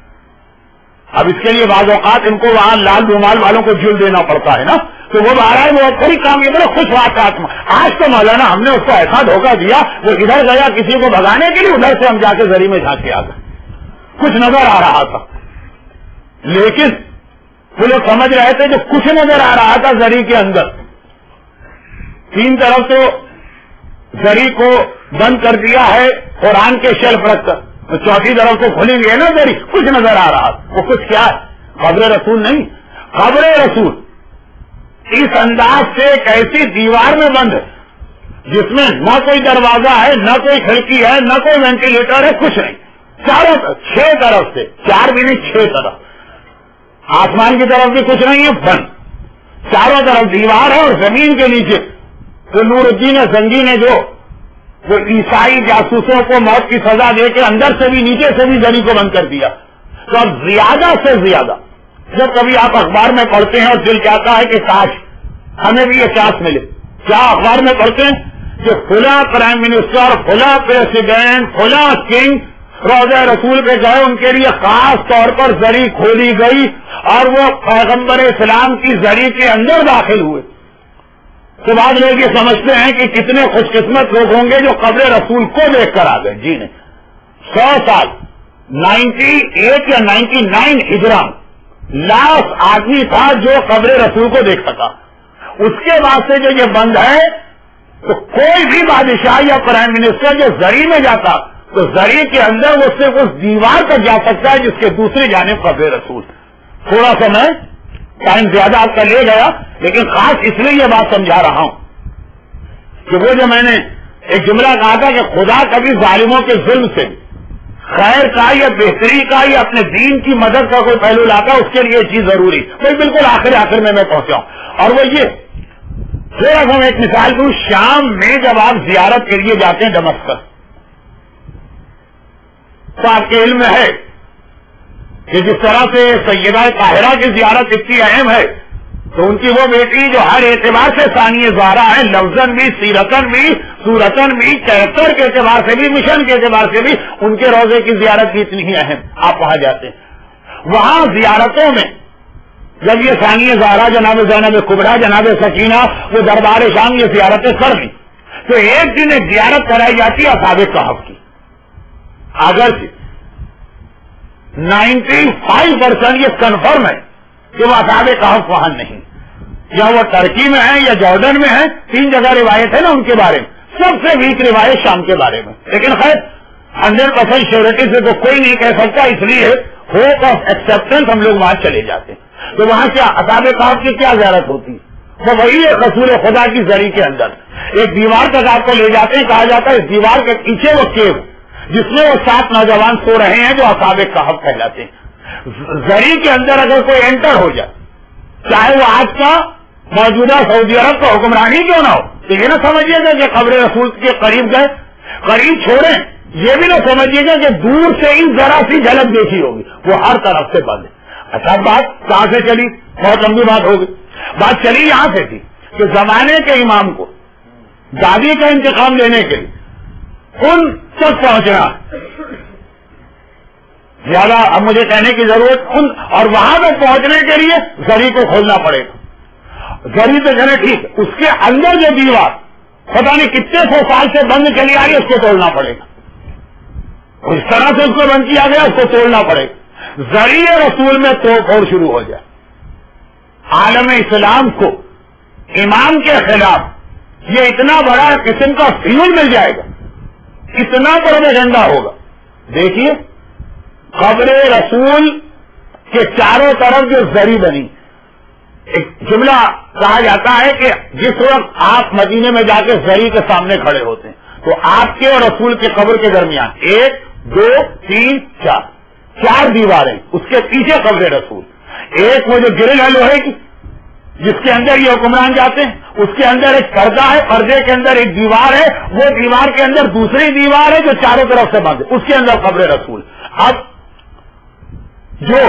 اب اس کے لیے بعض اوقات ان کو وہاں لال رومال والوں کو جھول دینا پڑتا ہے نا، تو وہ باہر ہے، وہ بڑی کام یہ بڑے خوش بات. آج تو مولانا ہم نے اس کو ایسا دھوکہ دیا، وہ ادھر گیا کسی کو بھگانے کے لیے، ادھر سے ہم جا کے زری میں جھانک کے آ گئے، کچھ نظر آ رہا تھا. لیکن وہ لوگ سمجھ رہے تھے جو کچھ نظر آ رہا تھا زری کے اندر، تین طرف تو زری کو بند کر دیا ہے قرآن کے شیلف رکھ کر، تو چوتھی طرف تو کھلی ہوئی ہے نا زری، کچھ نظر آ رہا. وہ کچھ کیا ہے؟ قبر رسول نہیں. قبر رسول اس انداز سے ایک ایسی دیوار میں بند ہے جس میں نہ کوئی دروازہ ہے، نہ کوئی کھڑکی ہے، نہ کوئی وینٹیلیٹر ہے، کچھ نہیں. چاروں 6 طرف سے، 4 بھی نہیں 6 طرف، آسمان کی طرف بھی کچھ نہیں ہے، بند. چاروں طرف دیوار ہے اور زمین کے نیچے تو نور الدین زنگی نے جو وہ عیسائی جاسوسوں کو موت کی سزا دے کے اندر سے بھی نیچے سے بھی زری کو بند کر دیا. تو اب زیادہ سے زیادہ جب کبھی آپ اخبار میں پڑھتے ہیں اور دل چاہتا ہے کہ کاش ہمیں بھی یہ چانس ملے، کیا اخبار میں پڑھتے ہیں کہ فلاں پرائم منسٹر، فلاں پریسیڈنٹ، فلاں کنگ روضہ رسول پہ گئے، ان کے لیے خاص طور پر زری کھولی گئی اور وہ پیغمبر اسلام کی زری کے اندر داخل ہوئے. تو بعد لوگ یہ سمجھتے ہیں کہ کتنے خوش قسمت لوگ ہوں گے جو قبر رسول کو دیکھ کر آ گئے. جی نہیں، 100 سال 98 یا 99 ہجرہ لاکھ آدمی تھا جو قبر رسول کو دیکھ سکا. اس کے بعد سے جو یہ بند ہے تو کوئی بھی بادشاہ یا پرائم منسٹر جو زری میں جاتا تو زری کے اندر وہ صرف اس دیوار تک جا سکتا ہے جس کے دوسری جانب قبر رسول. تھوڑا سا میں ٹائم زیادہ آپ کا لے گیا، لیکن خاص اس لیے یہ بات سمجھا رہا ہوں کہ وہ جو میں نے ایک جملہ کہا تھا کہ خدا کبھی ظالموں کے ظلم سے خیر کا یا بہتری کا یا اپنے دین کی مدد کا کوئی پہلو لاتا، اس کے لیے یہ چیز ضروری. وہی بالکل آخر میں پہنچا ہوں، اور وہ یہ پھر اب ہم ایک مثال دوں. شام میں جب آپ زیارت کے لیے جاتے ہیں دمشق، تو آپ کے علم میں ہے کہ جس طرح سے سیدہ طاہرہ کی زیارت اتنی اہم ہے تو ان کی وہ بیٹی جو ہر اعتبار سے ثانیہ زہرا ہے، لفظاً بھی، سیرتن بھی، صورتن بھی، کیریکٹر کے اعتبار سے بھی، مشن کے اعتبار سے بھی ان کے روزے کی زیارت بھی اتنی ہی اہم. آپ وہاں جاتے ہیں، وہاں زیارتوں میں جب یہ ثانیہ زہرا جناب زینب کبریٰ جناب سکینہ وہ دربار شام یہ زیارتیں کر لی، تو ایک دن ایک زیارت کرائی جاتی ہے اصحاب کہف کی. اگرچہ 95% یہ کنفرم ہے کہ وہ اصحاب کہف وہاں نہیں، یا وہ ترکی میں ہیں یا جارڈن میں ہیں. 3 جگہ روایت ہے نا ان کے بارے میں. سب سے ویک روایت شام کے بارے میں، لیکن خیر 100% شیورٹی سے تو کوئی نہیں کہہ سکتا، اس لیے ہوپ آف ایکسپٹینس ہم لوگ وہاں چلے جاتے ہیں. تو وہاں کیا اصحاب کہف کی کیا زیارت ہوتی ہے؟ وہ وہی ہے رسول خدا کی زری کے اندر ایک دیوار تک آپ کو لے جاتے ہیں. کہا جاتا ہے اس دیوار کے پیچھے وہ کیو جس میں وہ 7 نوجوان سو رہے ہیں جو اصحاب کہف کہلاتے ہیں. زری کے اندر اگر کوئی انٹر ہو جائے، چاہے وہ آج کا موجودہ سعودی عرب کا حکمرانی کیوں نہ ہو، تو یہ نہ سمجھیے گا کہ قبر رسول کے قریب گئے، قریب چھوڑیں. یہ بھی نہ سمجھیے گا کہ دور سے ہی ذرا سی جھلک دیکھی ہوگی، وہ ہر طرف سے بند ہے. اچھا بات کہاں سے چلی؟ بہت لمبی بات ہوگی. بات چلی یہاں سے تھی کہ زمانے کے امام کو دادی کا انتقام لینے کے لیے ان تک پہنچنا زیادہ اب مجھے کہنے کی ضرورت ان، اور وہاں تک پہنچنے کے لیے زری کو کھولنا پڑے گا. زری تو چلے ٹھیک، اس کے اندر جو دیوار پتا نہیں کتنے 100 سال سے بند چلی آ رہی ہے اس کو توڑنا پڑے گا. اس طرح سے اس کو بند کیا گیا، اس کو توڑنا پڑے گا. زری رسول میں توڑ پھوڑ شروع ہو جائے، عالم اسلام کو امام کے خلاف یہ اتنا بڑا قسم کا فیول مل جائے گا، اتنا پروپیگنڈا ہوگا. دیکھیے قبر رسول کے چاروں طرف جو زری بنی، ایک جملہ کہا جاتا ہے کہ جس وقت آپ مدینے میں جا کے زری کے سامنے کھڑے ہوتے ہیں تو آپ کے اور رسول کے قبر کے درمیان 1 2 3 4 دیواریں، اس کے پیچھے قبر رسول. ایک وہ جو گرل ہے لوہے کی جس کے اندر یہ حکمران جاتے ہیں، اس کے اندر ایک پردہ ہے، پردے کے اندر ایک دیوار ہے، وہ دیوار کے اندر دوسری دیوار ہے جو چاروں طرف سے بند ہے، اس کے اندر قبر رسول. اب جو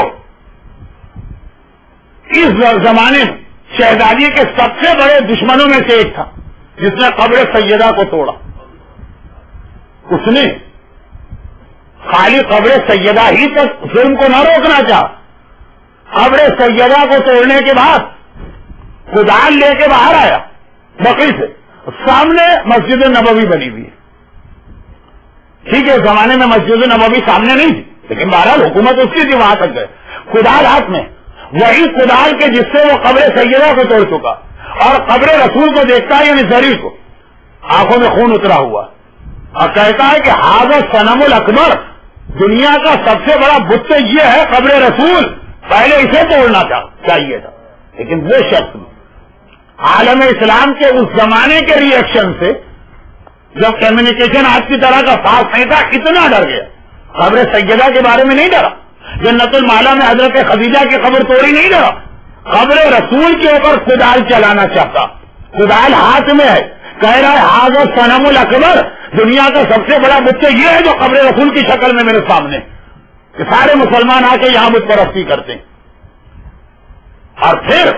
اس زمانے میں شہزادی کے سب سے بڑے دشمنوں میں سے ایک تھا جس نے قبر سیدہ کو توڑا، اس نے خالی قبر سیدہ ہی تک ظلم کو نہ روکنا چاہا، قبر سیدہ کو توڑنے کے بعد کدال لے کے باہر آیا بقی سے، سامنے مسجد نبوی بنی ہوئی ہے. ٹھیک ہے، اس زمانے میں مسجد نبوی سامنے نہیں تھی، لیکن بہرحال حکومت اس کی تھی، وہاں تک گئے. کدال ہاتھ میں، وہی کدال کے جس سے وہ قبر سیدہ کو توڑ چکا، اور قبر رسول کو دیکھتا ہے یعنی زری کو، آنکھوں میں خون اترا ہوا، اور کہتا ہے کہ حاضر صنم الاکبر، دنیا کا سب سے بڑا بت یہ ہے قبر رسول، پہلے اسے توڑنا چاہیے تھا. لیکن وہ شخص عالم اسلام کے اس زمانے کے ری ایکشن سے، جب کمیونیکیشن آج کی طرح کا فاسٹ نہیں تھا، اتنا ڈر گیا. قبر سیدہ کے بارے میں نہیں ڈرا، جنت المالا میں حضرت خدیجہ کی قبر توڑی نہیں ڈرا، قبر رسول کے اوپر کدال چلانا چاہتا. کدال ہاتھ میں ہے، کہہ رہا ہے حاضر صنم الاکبر، دنیا کا سب سے بڑا بت یہ ہے جو قبر رسول کی شکل میں میرے سامنے، کہ سارے مسلمان آ کے یہاں بت پرستی کرتے ہیں. اور پھر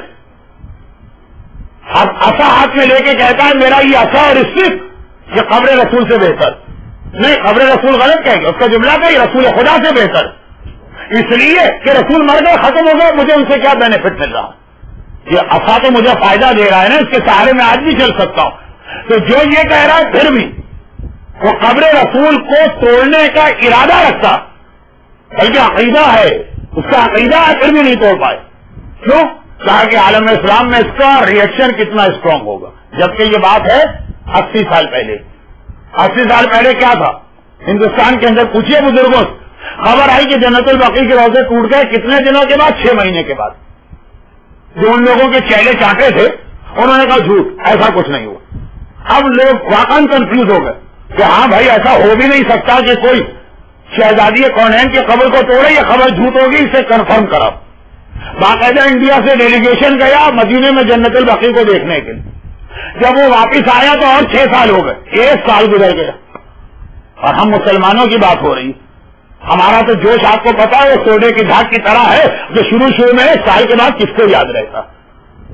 اب عصا ہاتھ میں لے کے کہتا ہے میرا یہ عصا اور اسٹک یہ قبر رسول سے بہتر نہیں. قبر رسول غلط کہے گا، اس کا جملہ کہ رسول خدا سے بہتر، اس لیے کہ رسول مر گئے، ختم ہو گئے، مجھے ان سے کیا بینیفٹ مل رہا. یہ عصا تو مجھے فائدہ دے رہا ہے نا، اس کے سہارے میں آج بھی چل سکتا ہوں. تو جو یہ کہہ رہا ہے پھر بھی وہ قبر رسول کو توڑنے کا ارادہ رکھتا، بلکہ عقیدہ ہے، اس کا عقیدہ ہے، پھر بھی نہیں توڑ پائے. کیوں؟ کہا کہ عالم اسلام میں اس کا ریئیکشن کتنا اسٹرانگ ہوگا. جبکہ یہ بات ہے 80 سال پہلے. 80 سال پہلے کیا تھا ہندوستان کے اندر؟ پوچھیے بزرگوں سے. خبر آئی کہ جنت البقیع کے روزے ٹوٹ گئے. کتنے دنوں کے بعد؟ 6 مہینے کے بعد. جو ان لوگوں کے چہرے چاٹے تھے انہوں نے کہا جھوٹ، ایسا کچھ نہیں ہوا. اب لوگ واقعاً کنفیوز ہو گئے کہ ہاں بھائی ایسا ہو بھی نہیں سکتا کہ کوئی شہزادی کونین کی قبر کو توڑے، یہ خبر جھوٹ ہوگی، اسے کنفرم کرا. باقاعدہ انڈیا سے ڈیلیگیشن گیا مدینے میں جنت البقیع کو دیکھنے کے لیے. جب وہ واپس آیا تو اور 6 سال ہو گئے، 1 سال گزر گیا. اور ہم مسلمانوں کی بات ہو رہی، ہمارا تو جوش آپ کو پتا ہے وہ سوڈے کی دھاگ کی طرح ہے جو شروع میں سال کے بعد کس کو یاد رہتا.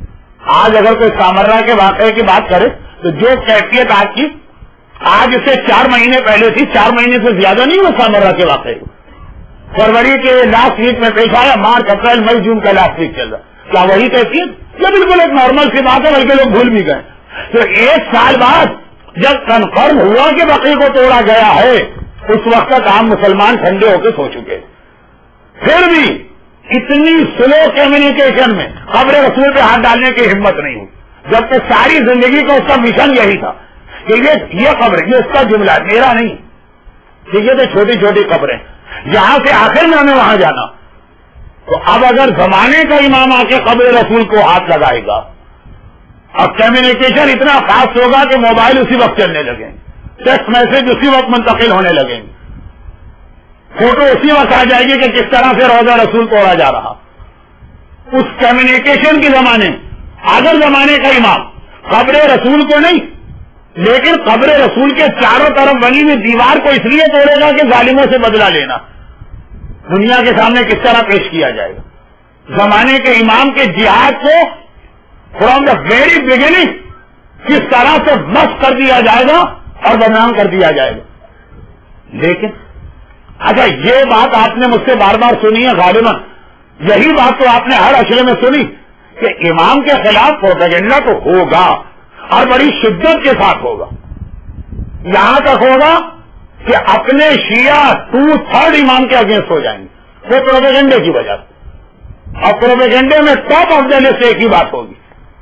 آج اگر کوئی سامرا کے واقعے کی بات کرے تو جو کیفیت آج سے 4 مہینے پہلے تھی، 4 مہینے سے زیادہ نہیں وہ سامرا کے واقعے کو. فروری کے لاسٹ ویک میں پیش آیا، مارچ اپریل مئی جون کا لاسٹ ویک چل رہا. کیا وہی کیفیت؟ یہ بالکل ایک نارمل سی بات ہے، بلکہ لوگ بھول بھی گئے. تو 1 سال بعد جب کنفرم ہوا کہ بقی کو توڑا گیا ہے، اس وقت تک عام مسلمان ٹھنڈے ہو کے سو چکے. پھر بھی اتنی سلو کمیونیکیشن میں قبر رسول پہ ہاتھ ڈالنے کی ہمت نہیں ہوئی، جبکہ ساری زندگی کا اس کا مشن یہی تھا کہ یہ قبر، یہ اس کا جملہ میرا نہیں، یہ تو چھوٹی چھوٹی قبریں، یہاں سے آخر میں ہمیں وہاں جانا. تو اب اگر زمانے کا امام آ کے قبر رسول کو ہاتھ لگائے گا، اب کمیونیکیشن اتنا فاسٹ ہوگا کہ موبائل اسی وقت چلنے لگیں، ٹیکسٹ میسج اسی وقت منتقل ہونے لگیں، فوٹو اسی وقت آ جائے گی کہ کس طرح سے روضہ رسول توڑا جا رہا. اس کمیونیکیشن کے زمانے، اگر زمانے کا امام قبر رسول کو نہیں لیکن قبر رسول کے چاروں طرف بنی ہوئی دیوار کو اس لیے توڑے گا کہ ظالموں سے بدلہ لینا، دنیا کے سامنے کس طرح پیش کیا جائے گا. زمانے کے امام کے جہاد کو فرام دا ویری بگننگ کس طرح سے مست کر دیا جائے گا اور بدنام کر دیا جائے گا. لیکن اچھا، یہ بات آپ نے مجھ سے بار بار سنی ہے، غالباً یہی بات تو آپ نے ہر اشرے میں سنی کہ امام کے خلاف پروپیگنڈا تو ہوگا اور بڑی شدت کے ساتھ ہوگا. یہاں تک ہوگا کہ اپنے شیعہ 2/3 امام کے اگینسٹ ہو جائیں گے وہ پروپیگنڈے کی وجہ سے. اور پروپیگنڈے میں ٹاپ آف دا لسٹ ایک ہی بات ہوگی.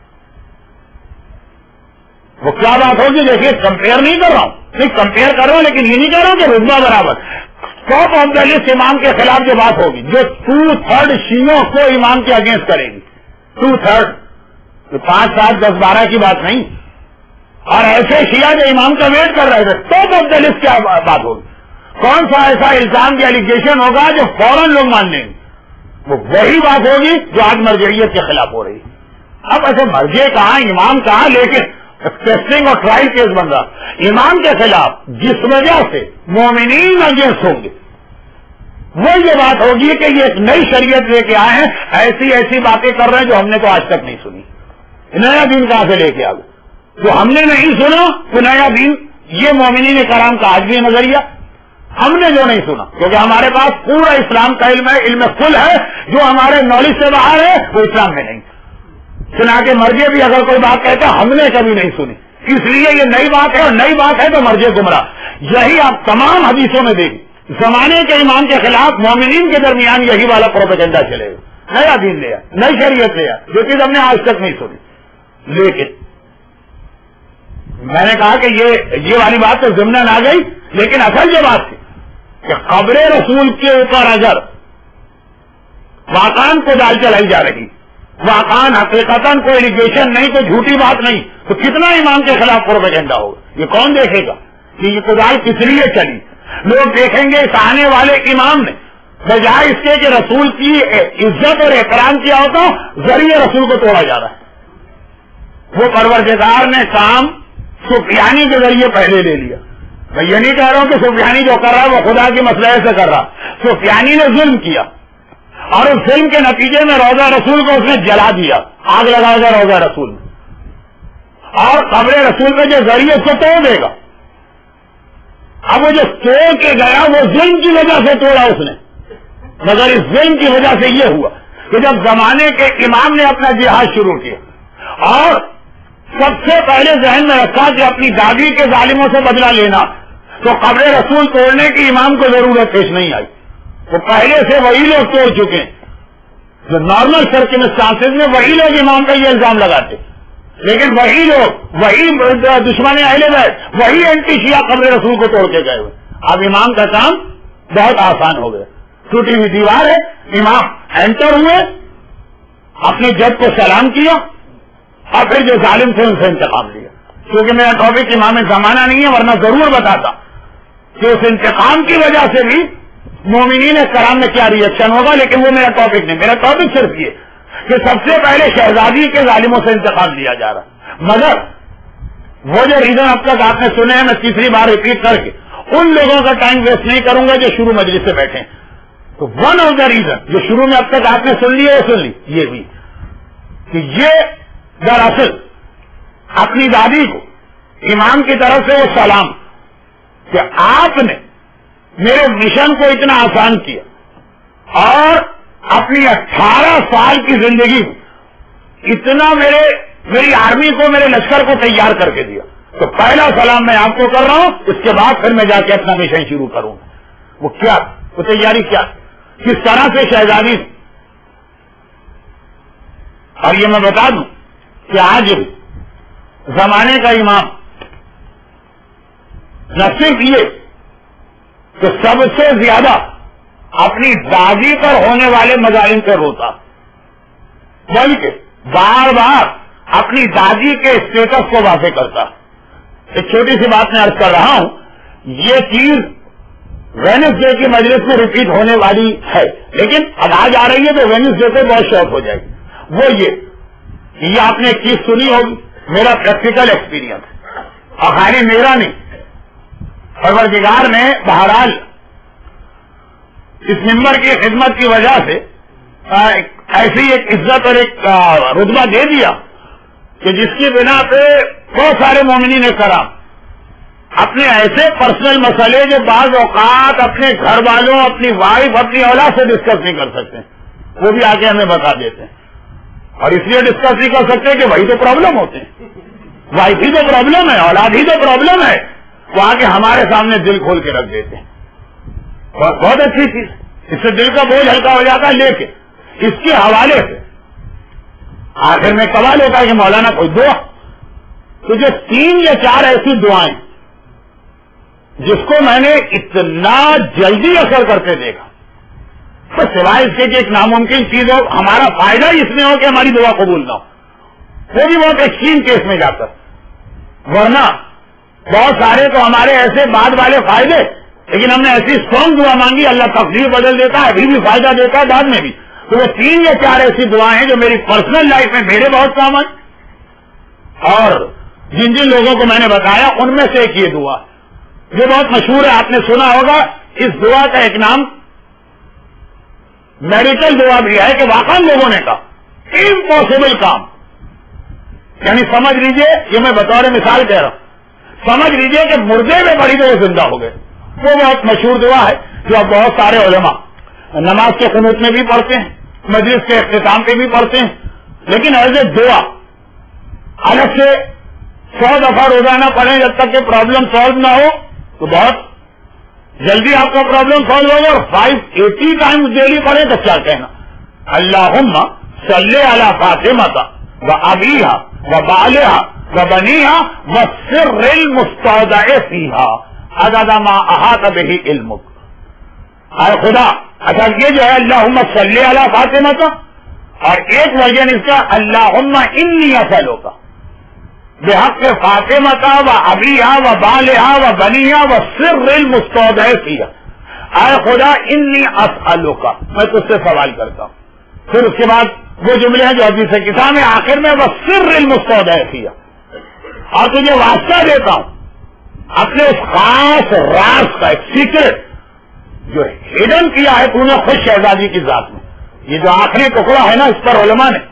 وہ کیا بات ہوگی؟ دیکھیے، کمپیئر نہیں کر رہا ہوں، نہیں کمپیئر کر رہا ہوں، لیکن یہ نہیں کہہ رہا ہوں کہ رتبہ برابر. ٹاپ آف دا لسٹ امام کے خلاف جو بات ہوگی، جو 2/3 شیعوں کو امام کے اگینسٹ کرے گی، 2/3، تو 5 7 10 12 کی بات نہیں. اور ایسے شیعہ جو امام کا ویٹ کر رہے تھے، ٹاپ آف دا لسٹ کیا بات ہوگی؟ کون سا ایسا الزام یا ایلیگیشن ہوگا جو فوراً لوگ مان لیں گے؟ وہ وہی بات ہوگی جو آج مرجعیت کے خلاف ہو رہی ہے. اب ایسے مرجع کہاں، امام کہاں، لیکن ٹیسٹنگ اور ٹرائل کیس بن رہا امام کے خلاف جس وجہ سے مومنین اگینسٹ ہوں گے، وہ یہ بات ہوگی کہ یہ ایک نئی شریعت لے کے آئے ہیں، ایسی ایسی باتیں کر رہے ہیں جو ہم نے تو آج تک نہیں سنی. نیا دین کہاں سے لے کے آ گئے؟ جو ہم نے نہیں سنا تو نیا دین. یہ مومنین کرام کا آج بھی نظریہ ہم نے جو نہیں سنا، کیونکہ ہمارے پاس پورا اسلام کا علم ہے، علم کل ہے، جو ہمارے نالج سے باہر ہے وہ اسلام میں نہیں. سنا کے مرجع بھی اگر کوئی بات کہتا ہم نے کبھی نہیں سنی، اس لیے یہ نئی بات ہے، اور نئی بات ہے تو مرجع گمراہ. یہی آپ تمام حدیثوں میں دیکھیں، زمانے کے امام کے خلاف مومنین کے درمیان یہی والا پروپیگنڈا چلے گا. نیا دین لیا، نئی شریعت لیا، جو چیز ہم نے آج تک نہیں سنی. لیکن میں نے کہا کہ یہ والی بات تو ضمن آ گئی، لیکن اصل جو بات تھی کہ قبر رسول کے اوپر اگر واقعان کو ڈال چلائی جا رہی، واقعان حقیقتاً کوئی ایلیگیشن نہیں، کوئی جھوٹی بات نہیں، تو کتنا امام کے خلاف پروپیگنڈا ہوگا؟ یہ کون دیکھے گا کہ یہ کدال کس لیے چلی؟ لوگ دیکھیں گے اس آنے والے امام نے بجائے اس کے کہ رسول کی عزت اور احترام کیا ہوتا، ذریعے رسول کو توڑا جا رہا ہے. وہ پروردگار نے کام سفیانی کے ذریعے پہلے لے لیا. میں یہ نہیں کہہ رہا ہوں کہ سفیانی جو کر رہا ہے وہ خدا کی مصلحت سے کر رہا. سفیانی نے ظلم کیا اور اس ظلم کے نتیجے میں روضہ رسول کو اس نے جلا دیا، آگ لگا دیا روضہ رسول میں، اور قبر رسول میں جو ذریعے اس کو توڑ دے گا. اب وہ جو توڑ کے گیا وہ ظلم کی وجہ سے توڑا اس نے، مگر اس ظلم کی وجہ سے یہ ہوا کہ جب زمانے کے امام نے اپنا جہاد شروع کیا اور سب سے پہلے ذہن میں رکھا کہ اپنی دادی کے ظالموں سے بدلہ لینا، تو قبر رسول توڑنے کی امام کو ضرورت پیش نہیں آئی. وہ پہلے سے وہی لوگ توڑ چکے ہیں جو نارمل سرکمسٹانسز میں وہی لوگ امام کا یہ الزام لگاتے، لیکن وہی لوگ، وہی دشمن اہل بیت، وہی اینٹی شیعہ قبر رسول کو توڑ کے گئے ہوئے. اب امام کا کام بہت آسان ہو گیا. ٹوٹی ہوئی دیوار ہے، امام انٹر ہوئے، اپنے جج کو سلام کیا اور پھر جو ظالم تھے ان سے انتقام لیا. کیونکہ میرا ٹاپک امام زمانہ نہیں ہے، ورنہ ضرور بتاتا کہ اس انتقام کی وجہ سے بھی مومنین کرام میں کیا ریئیکشن ہوگا، لیکن وہ میرا ٹاپک نہیں. میرا ٹاپک صرف یہ کہ سب سے پہلے شہزادی کے ظالموں سے انتقام لیا جا رہا. مگر وہ جو ریزن اب تک آپ نے سنے ہیں، میں تیسری بار ریپیٹ کر کے ان لوگوں کا ٹائم ویسٹ نہیں کروں گا جو شروع مجلس سے بیٹھے. تو ون آف دا ریزن جو شروع میں اب تک آپ نے سن لی ہے، سن لی یہ بھی کہ یہ دراصل اپنی دادی کو امام کی طرف سے وہ سلام کہ آپ نے میرے مشن کو اتنا آسان کیا اور اپنی 18 سال کی زندگی میں اتنا میری آرمی کو، میرے لشکر کو تیار کر کے دیا. تو پہلا سلام میں آپ کو کر رہا ہوں، اس کے بعد پھر میں جا کے اپنا مشن شروع کروں گا. وہ کیا، وہ تیاری کیا، کس طرح سے شہزادی. اور یہ میں بتا دوں کہ آج زمانے کا امام نہ صرف یہ کہ سب سے زیادہ اپنی دادی پر ہونے والے مظالم پر روتا، بلکہ بار بار اپنی دادی کے اسٹیٹس کو واضح کرتا. ایک چھوٹی سی بات میں عرض کر رہا ہوں، یہ چیز وینسڈے کی مجلس میں ریپیٹ ہونے والی ہے، لیکن اب آج آ رہی ہے تو وینسڈے سے بہت شارٹ ہو جائے گی. وہ یہ آپ نے ایک چیز سنی ہوگی، میرا پریکٹیکل ایکسپیرینس، اور خالی میرا نہیں، پروردگار نے بہرحال اس ممبر کی خدمت کی وجہ سے ایسی ایک عزت اور ایک رتبہ دے دیا کہ جس کی بنا پہ بہت سارے مومنین کرام اپنے ایسے پرسنل مسئلے جو بعض اوقات اپنے گھر والوں، اپنی وائف، اپنی اولاد سے ڈسکس نہیں کر سکتے، وہ بھی آ کے ہمیں بتا دیتے ہیں. اور اس لیے ڈسکس نہیں کر سکتے کہ وہی تو پرابلم ہوتے ہیں، وائف ہی تو پرابلم ہے، اولاد ہی تو پرابلم ہے. وہ آ کے ہمارے سامنے دل کھول کے رکھ دیتے ہیں. بہت اچھی چیز، اس سے دل کا بوجھ ہلکا ہو جاتا ہے. لیکن اس کے حوالے سے آخر میں سوال ہوتا ہے کہ مولانا کوئی دعا، تو جو 3 یا 4 ایسی دعائیں جس کو میں نے اتنا جلدی اثر کرتے دیکھا، تو سوائے اس کے کہ ایک ناممکن چیز ہو، ہمارا فائدہ اس میں ہو کہ ہماری دعا قبول نہ ہو، وہ بھی بہت ایکسٹریم کیس میں جا کر. ورنہ بہت سارے تو ہمارے ایسے بعد والے فائدے، لیکن ہم نے ایسی اسٹرانگ دعا مانگی، اللہ تقدیر بدل دیتا ہے، ابھی بھی فائدہ دیتا ہے، بعد میں بھی. تو وہ 3 یا 4 ایسی دعائیں ہیں جو میری پرسنل لائف میں میرے بہت کام آئی، اور جن لوگوں کو میں نے بتایا ان میں سے ایک یہ دعا جو بہت مشہور ہے، آپ نے سنا ہوگا. اس دعا کا ایک نام میڈیکل دعا بھی ہے کہ واقعی لوگوں نے کہا امپاسبل کام، یعنی سمجھ لیجئے، یہ میں بطور مثال کہہ رہا ہوں، سمجھ لیجئے کہ مردے میں پڑی تو وہ زندہ ہو گئے. وہ بہت مشہور دعا ہے جو اب بہت سارے علماء نماز کے قنوت میں بھی پڑھتے ہیں، مجلس کے اختتام پہ بھی پڑھتے ہیں. لیکن ایز اے دعا الگ سے 100 دفعہ روزانہ پڑھیں جب تک کہ پرابلم سالو نہ ہو، تو بہت جلدی آپ کا پرابلم سالو ہوگا. اور 580 ٹائمز ڈیلی پڑھیں تو کیا کہنا، اللہم صلی علی فاطمہ و ابیہا و بالہا و بنیہا و سر المستودع فیہا عدد ما احاط بہ علمک. اے خدا، اچھا یہ جو ہے اللہم صلی علی فاطمہ کا، اور ایک ورژن اس کا اللہم انی اسألک بحق فاطمہ و ابیہا و بالہا و بنیہا و سر المستودع فیہا. اے خدا انی اسألک، میں تجھ سے سوال کرتا ہوں. پھر اس کے بعد وہ جملے ہیں جو حدیث کتاب میں آخر میں وہ سر المستودع فیہا، اور تجھے واسطہ دیتا ہوں اپنے اس خاص راز کا، ایک سیکرٹ جو ہڈن کیا ہے تو نے خود شہزادی کی ذات میں. یہ جو آخری ٹکڑا ہے نا، اس پر علماء نے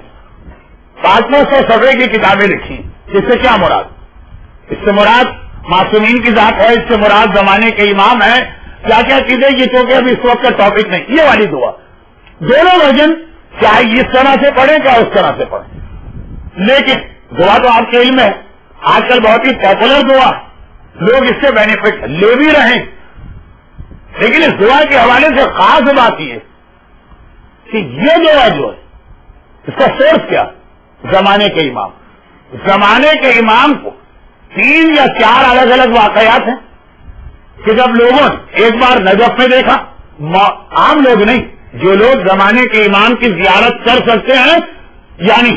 500 صفحے کی کتابیں لکھی. اس سے کیا مراد؟ اس سے مراد معصومین کی ذات ہے، اس سے مراد زمانے کے امام ہیں، کیا کیا چیزیں، یہ چونکہ ابھی اس وقت کا ٹاپک نہیں. یہ والی دعا دونوں ورژن چاہے اس طرح سے پڑھیں چاہے اس طرح سے پڑھیں، لیکن دعا تو آپ کے علم ہے آج کل بہت ہی پاپولر دعا، لوگ اس سے بینیفٹ لے بھی رہے ہیں. لیکن اس دعا کے حوالے سے خاص بات یہ کہ یہ دعا جو ہے اس کا سورس کیا؟ زمانے کے امام. زمانے کے امام کو 3 یا 4 الگ الگ واقعات ہیں کہ جب لوگوں نے ایک بار نجف میں دیکھا، عام لوگ نہیں، جو لوگ زمانے کے امام کی زیارت کر سکتے ہیں، یعنی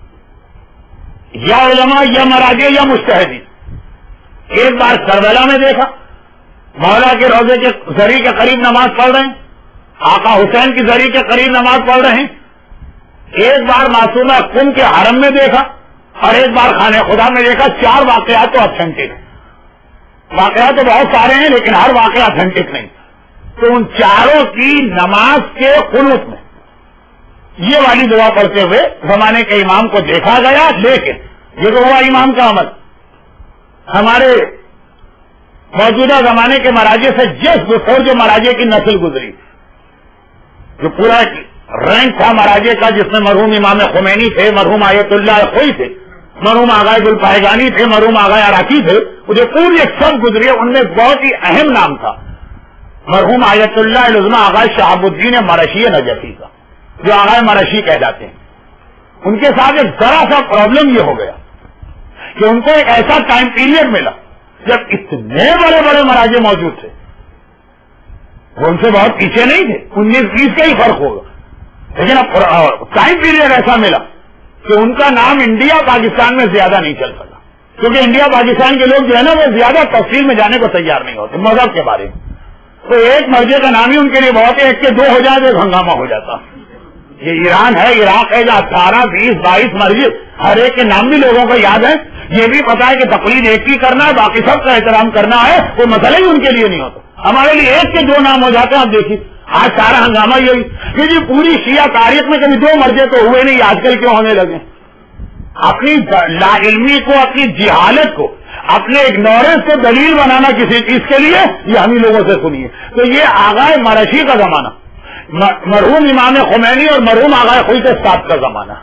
یا علماء یا مراجع یا مجتہدین، ایک بار کربلا میں دیکھا، مولا کے روضے کے زری کے قریب نماز پڑھ رہے ہیں، آقا حسین کی زری کے قریب نماز پڑھ رہے ہیں، ایک بار معصومہ کن کے حرم میں دیکھا، اور ایک بار خانہ خدا میں دیکھا. 4 واقعات تو اتھینٹک ہیں. واقعات تو بہت سارے ہیں لیکن ہر واقعہ اتھینٹک نہیں. تو ان چاروں کی نماز کے قنوت میں یہ والی دعا پڑھتے ہوئے زمانے کے امام کو دیکھا گیا، لیکن یہ تو ہوا امام کا عمل. ہمارے موجودہ زمانے کے مراجع سے جس بفور جو مراجع کی نسل گزری، جو پورا رینک تھا مراجع کا، جس میں مرحوم امام خمینی تھے، مرحوم آیت اللہ خوئی تھے، مرحوم آغا گلپائگانی تھے، مرحوم آغا عراقی تھے، وہ جو پوری ایک سب گزری، ان میں بہت ہی اہم نام تھا مرحوم آیت اللہ العظمی آغا شہاب الدین مرشی نجفی کا، جو آغا مرشی کہلاتے ہیں. ان کے ساتھ ایک ذرا سا پرابلم یہ ہو گیا کہ ان کو ایک ایسا ٹائم پیریڈ ملا جب اتنے بڑے بڑے مراجع موجود تھے، وہ ان سے بہت پیچھے نہیں تھے، 19-20 کا ہی فرق ہوگا، لیکن اب ٹائم پیریڈ ایسا ملا کہ ان کا نام انڈیا پاکستان میں زیادہ نہیں چل سکا، کیونکہ انڈیا پاکستان کے لوگ جو ہے نا وہ زیادہ تفصیل میں جانے کو تیار نہیں ہوتے مذہب کے بارے میں. تو ایک مرجع کا نام ہی ان کے لیے بہت ہے، ایک کے 2 ہو جائے تو ہنگامہ ہو جاتا. یہ ایران ہے، عراق ہے، 18, 20, 22 مسجد، ہر ایک کے نام بھی لوگوں کو یاد ہے. یہ بھی پتا ہے کہ تقلید ایک کی کرنا ہے، باقی سب کا احترام کرنا ہے، کوئی مسئلہ ہی ان کے لیے نہیں ہوتا. ہمارے لیے ایک کے 2 نام ہو جاتے ہیں. آپ دیکھیے آج سارا ہنگامہ یہی کہ جی پوری شیعہ تاریخ میں کبھی 2 مرجع تو ہوئے نہیں، آج کل کیوں ہونے لگے. اپنی لا علمی کو، اپنی جہالت کو، اپنے اگنورینس کو دلیل بنانا کسی چیز کے لیے، یہ ہم ہی لوگوں سے سنیے. تو یہ آغا مرشی کا زمانہ، مرحوم امام خمینی اور مرحوم آغا خوئی کے ساتھ کا زمانہ.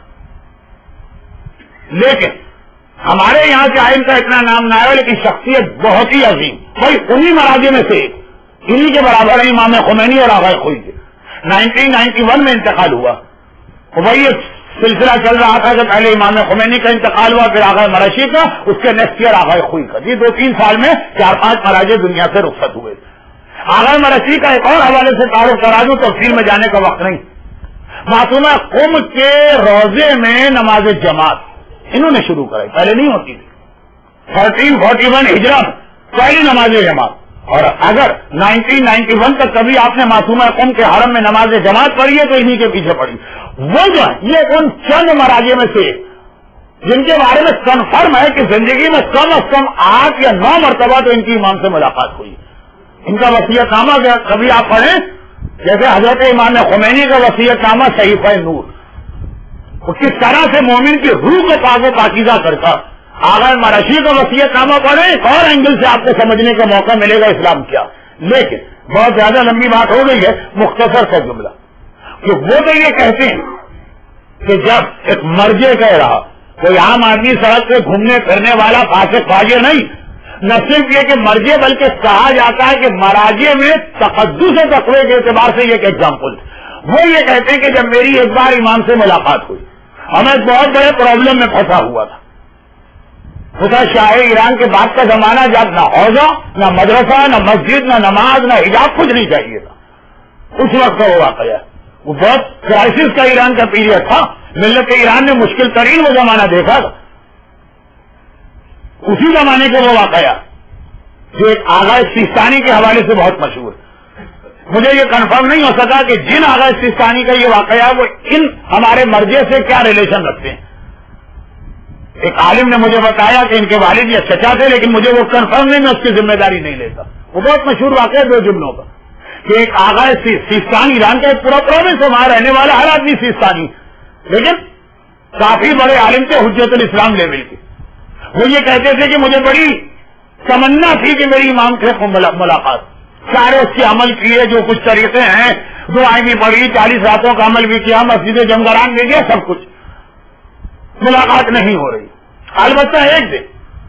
لیکن ہمارے یہاں کے عالم کا اتنا نام نہ ہے، لیکن شخصیت بہت ہی عظیم، بھائی انہی مراجع میں سے انہی کے برابر ہے امام خمینی اور آغا خوئی کے. 1991 میں انتقال ہوا. وہی ایک سلسلہ چل رہا تھا کہ پہلے امام خمینی کا انتقال ہوا، پھر آغا مرشی کا، اس کے نیکسٹ ایئر آغا خوئی کا. یہ 2-3 سال میں 4-5 مراجع دنیا سے رخصت ہوئے. آغا مرشی کا ایک اور حوالے سے تعارف کرا دوں، تفصیل میں جانے کا وقت نہیں. معصومہ قم کے روزے میں نماز جماعت انہوں نے شروع کرائی، پہلے نہیں ہوتی تھی. 1341 ہجرہ پہلی نماز جماعت. اور اگر 1991 تک کبھی آپ نے معصومہ قم کے حرم میں نماز جماعت پڑھی ہے تو انہی کے پیچھے پڑھی. وہ جو ہے یہ ان چند مراجع میں سے جن کے بارے میں کنفرم ہے کہ زندگی میں کم از کم 8 یا 9 مرتبہ تو ان کی امام سے ملاقات ہوئی. ان کا وصیت نامہ کبھی آپ پڑھیں، جیسے حضرت امام خمینی کا وصیت نامہ صحیفہ نور، وہ کس طرح سے مومن کی روح کو پاک و پاکیزہ کرتا. آغا مرشی کا وصیت نامہ پڑھیں، ایک اور اینگل سے آپ کو سمجھنے کا موقع ملے گا اسلام کیا. لیکن بہت زیادہ لمبی بات ہو گئی ہے، مختصر سا جملہ کہ وہ تو یہ کہتے ہیں کہ جب ایک مرجع کہہ رہا، کوئی عام آدمی سڑک پہ گھومنے پھرنے والا فاسق فاجر نہیں، نہ صرف یہ کہ مرجع بلکہ کہا جاتا ہے کہ مراجع میں تقدس و تقوی کے اعتبار سے یہ ایک ایگزامپل. وہ یہ کہتے ہیں کہ جب میری ایک بار امام سے ملاقات ہوئی اور میں بہت بڑے پرابلم میں پھنسا ہوا تھا. خدا شاہ ایران کے بعد کا زمانہ جب نہ حوضہ، نہ مدرسہ، نہ مسجد، نہ نماز، نہ حجاب، کچھ نہیں چاہیے تھا. اس وقت کا وہ واقعہ، وہ بہت کرائسس کا ایران کا پیریڈ تھا. ملت ایران نے مشکل ترین وہ زمانہ دیکھا تھا. اسی زمانے کا وہ واقعہ جو ایک آغا سیستانی کے حوالے سے بہت مشہور ہے. مجھے یہ کنفرم نہیں ہو سکا کہ جن آغا سیستانی کا یہ واقعہ وہ ان ہمارے مرجع سے کیا ریلیشن رکھتے ہیں. ایک عالم نے مجھے بتایا کہ ان کے والد یہ چچا تھے، لیکن مجھے وہ کنفرم نہیں، میں اس کی ذمہ داری نہیں لیتا. وہ بہت مشہور واقعہ 2 جملوں کا کہ ایک آغا سیستان، ایران کا ایک پورا پروونس ہے، وہاں رہنے والا ہر آدمی سیستانی، لیکن کافی بڑے عالم تھے، حجت الاسلام لیول کے. وہ یہ کہتے تھے کہ مجھے بڑی تمنا تھی کہ میری امام سے ملاقات. سارے اس کے عمل کیے، جو کچھ طریقے ہیں، دعائیں بھی پڑھی، 40 راتوں کا عمل بھی کیا، مسجد جمگران بھی گیا، سب کچھ. ملاقات نہیں ہو رہی. البتہ ایک دن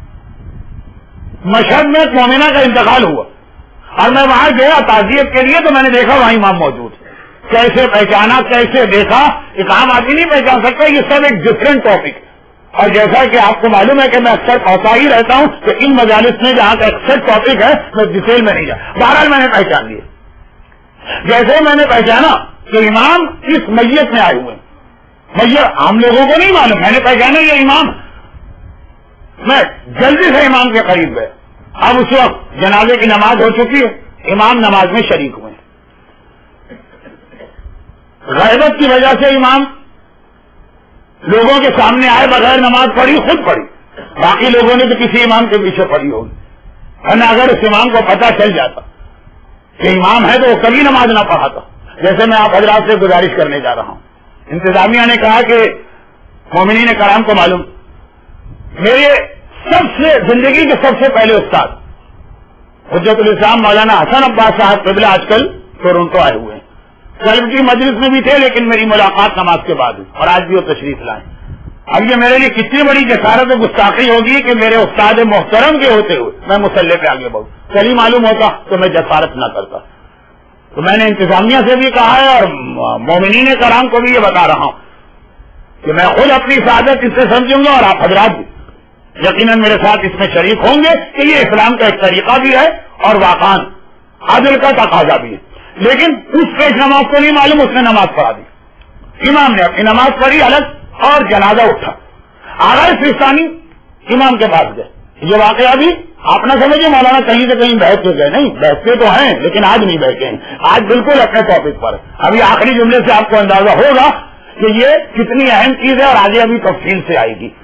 مشہد میں ایک مومنہ کا انتقال ہوا اور میں وہاں گیا تعزیت کے لیے، تو میں نے دیکھا وہاں امام موجود ہے. کیسے پہچانا، کیسے دیکھا، ایک عام آدمی نہیں پہچان سکتا. یہ سب ایک ڈفرینٹ ٹاپک ہے. اور جیسا کہ آپ کو معلوم ہے کہ میں اکثر پہنچا ہی رہتا ہوں کہ ان مجالس میں جہاں کا اکثر ٹاپک ہے میں ڈیٹیل میں نہیں جا. بہرحال میں نے پہچان لیا. جیسے میں نے پہچانا کہ امام کس میت میں آئے ہوئے ہیں. میت عام لوگوں کو نہیں معلوم، میں نے پہچانا یہ امام. میں جلدی سے امام کے قریب گیا. اب اس وقت جنازے کی نماز ہو چکی ہے، امام نماز میں شریک ہوئے. غیبت کی وجہ سے امام لوگوں کے سامنے آئے بغیر نماز پڑھی، خود پڑھی. باقی لوگوں نے تو کسی امام کے پیچھے پڑھی ہوگی، ورنہ اگر اس امام کو پتہ چل جاتا کہ امام ہے تو وہ کبھی نماز نہ پڑھاتا. جیسے میں آپ حضرات سے گزارش کرنے جا رہا ہوں انتظامیہ نے کہا کہ مومنین کرام کو معلوم، میرے سب سے زندگی کے سب سے پہلے استاد حجت الاسلام مولانا حسن عباس صاحب قبلہ آج کل ٹورنٹو آئے ہوئے ہیں، کل کی مجلس میں بھی تھے لیکن میری ملاقات نماز کے بعد ہوئی اور آج بھی وہ تشریف لائیں. اب یہ میرے لیے کتنی بڑی جسارت و گستاخی ہوگی کہ میرے استاد محترم کے ہوتے ہوئے میں مسلح پہ آگے بڑھوں. چلی معلوم ہوتا تو میں جسارت نہ کرتا. تو میں نے انتظامیہ سے بھی کہا ہے اور مومنین کرام کو بھی یہ بتا رہا ہوں کہ میں خود اپنی سعادت اس سے سمجھوں گا اور آپ حضرات بھی یقیناً میرے ساتھ اس میں شریک ہوں گے کہ یہ اسلام کا ایک طریقہ بھی ہے اور واقعاً عدل کا تقاضا بھی ہے. لیکن اس پیش نماز کو نہیں معلوم، اس نے نماز پڑھا دی. امام نے اپنی نماز پڑھی الگ اور جنازہ اٹھا. آغاز سیستانی امام کے پاس گئے. یہ واقعہ بھی آپ نہ سمجھے مولانا کہیں سے کہیں بحث ہو گئے، نہیں بیٹھتے تو ہیں لیکن آج نہیں بیٹھے ہیں، آج بالکل اپنے ٹاپک پر ہے. ابھی آخری جملے سے آپ کو اندازہ ہوگا کہ یہ کتنی اہم چیز ہے اور آگے ابھی تفصیل سے آئے گی.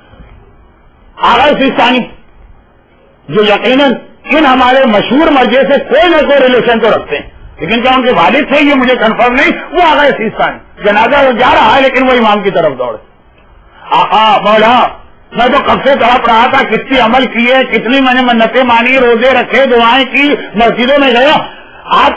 آغاز سیستانی جو یقیناً ان ہمارے مشہور مرجع سے کوئی نہ کوئی ریلیشن تو رکھتے ہیں لیکن کیا ان کے والد تھے یہ مجھے کنفرم نہیں. وہ آغاز سیستانی جنازہ جا رہا ہے لیکن وہ امام کی طرف دوڑے. آقا مولا میں تو کب سے تڑپ رہا تھا، کتنی عمل کیے، کتنی میں نے منتیں مانی، روزے رکھے، دعائیں کی، مسجدوں میں گیا. آپ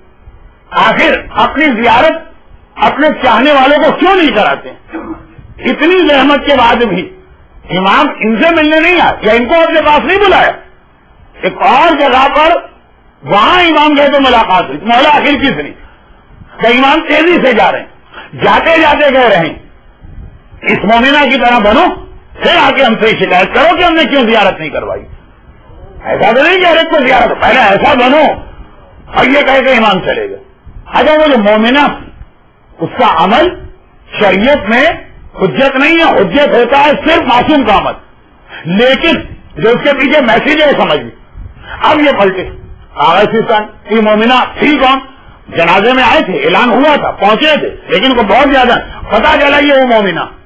آخر اپنی زیارت اپنے چاہنے والوں کو کیوں نہیں کراتے؟ اتنی زحمت کے بعد بھی امام ان سے ملنے نہیں آیا یا ان کو اپنے پاس نہیں بلایا. ایک اور جگہ پر وہاں امام گئے تو ملاقات ہوئی. مولا آخر کس نہیں کہ امام تیزی سے جا رہے ہیں، جاتے جاتے کہہ رہے ہیں اس مومنہ کی طرح بنو، پھر آ کے ہم سے شکایت کرو کہ ہم نے کیوں زیارت نہیں کروائی. ایسا تو نہیں کہ ہر ایک کو زیارت، پہلے ایسا بنو اور یہ کہہ کے امام چلے گئے. اچھا وہ جو مومنہ اس کا عمل شریعت میں حجت نہیں ہے، حجت ہوتا ہے صرف معصوم کا عمل، لیکن جو اس کے پیچھے میسج ہے سمجھ لی. اب یہ پلٹے آغاز سیستان کی مومنہ تھی کون؟ جنازے میں آئے تھے، اعلان ہوا تھا، پہنچے تھے لیکن ان کو بہت زیادہ پتا چلا یہ وہ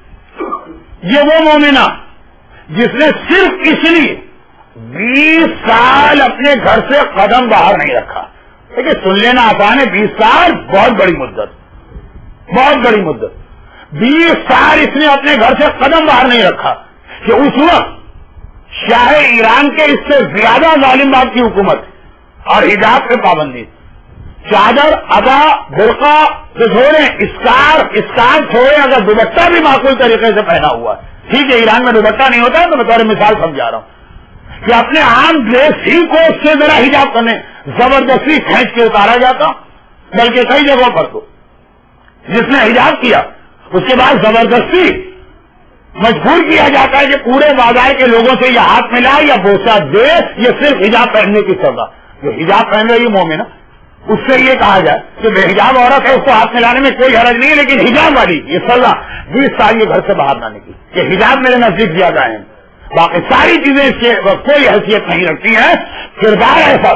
مومنہ جس نے صرف اس لیے 20 سال اپنے گھر سے قدم باہر نہیں رکھا. دیکھیے سن لینا آسان ہے، 20 سال بہت بڑی مدت، بہت بڑی مدت. 20 سال اس نے اپنے گھر سے قدم باہر نہیں رکھا کہ اس وقت شاہ ایران کے اس سے زیادہ ظالم باپ کی حکومت اور حجاب پہ پابندی. چادر، ابا، برقع سے چھوڑے، اسکار چھوڑے، اگر دوپٹہ بھی معقول طریقے سے پہنا ہوا ہے، ٹھیک ہے ایران میں دوپٹہ نہیں ہوتا ہے تو میں بطور مثال سمجھا رہا ہوں کہ اپنے عام ڈریس ہی کو اس سے ذرا حجاب کرنے زبردستی کھینچ کے اتارا جاتا. بلکہ کئی جگہوں پر تو جس نے حجاب کیا اس کے بعد زبردستی مجبور کیا جاتا ہے کہ پورے بازار کے لوگوں سے یہ ہاتھ ملائے یا بوسہ دے، یہ صرف حجاب پہننے کی سزا. جو حجاب پہن رہی مومنہ اس سے یہ کہا جائے کہ بے حجاب عورت ہے اس کو ہاتھ ملانے میں کوئی حرج نہیں ہے، لیکن حجاب والی یہ سزا 20 سال یہ گھر سے باہر نہ نکلی. کہ حجاب میرے نزدیک زیادہ ہیں، باقی ساری چیزیں اس کے کوئی حیثیت نہیں رکھتی ہیں. کردار ایسا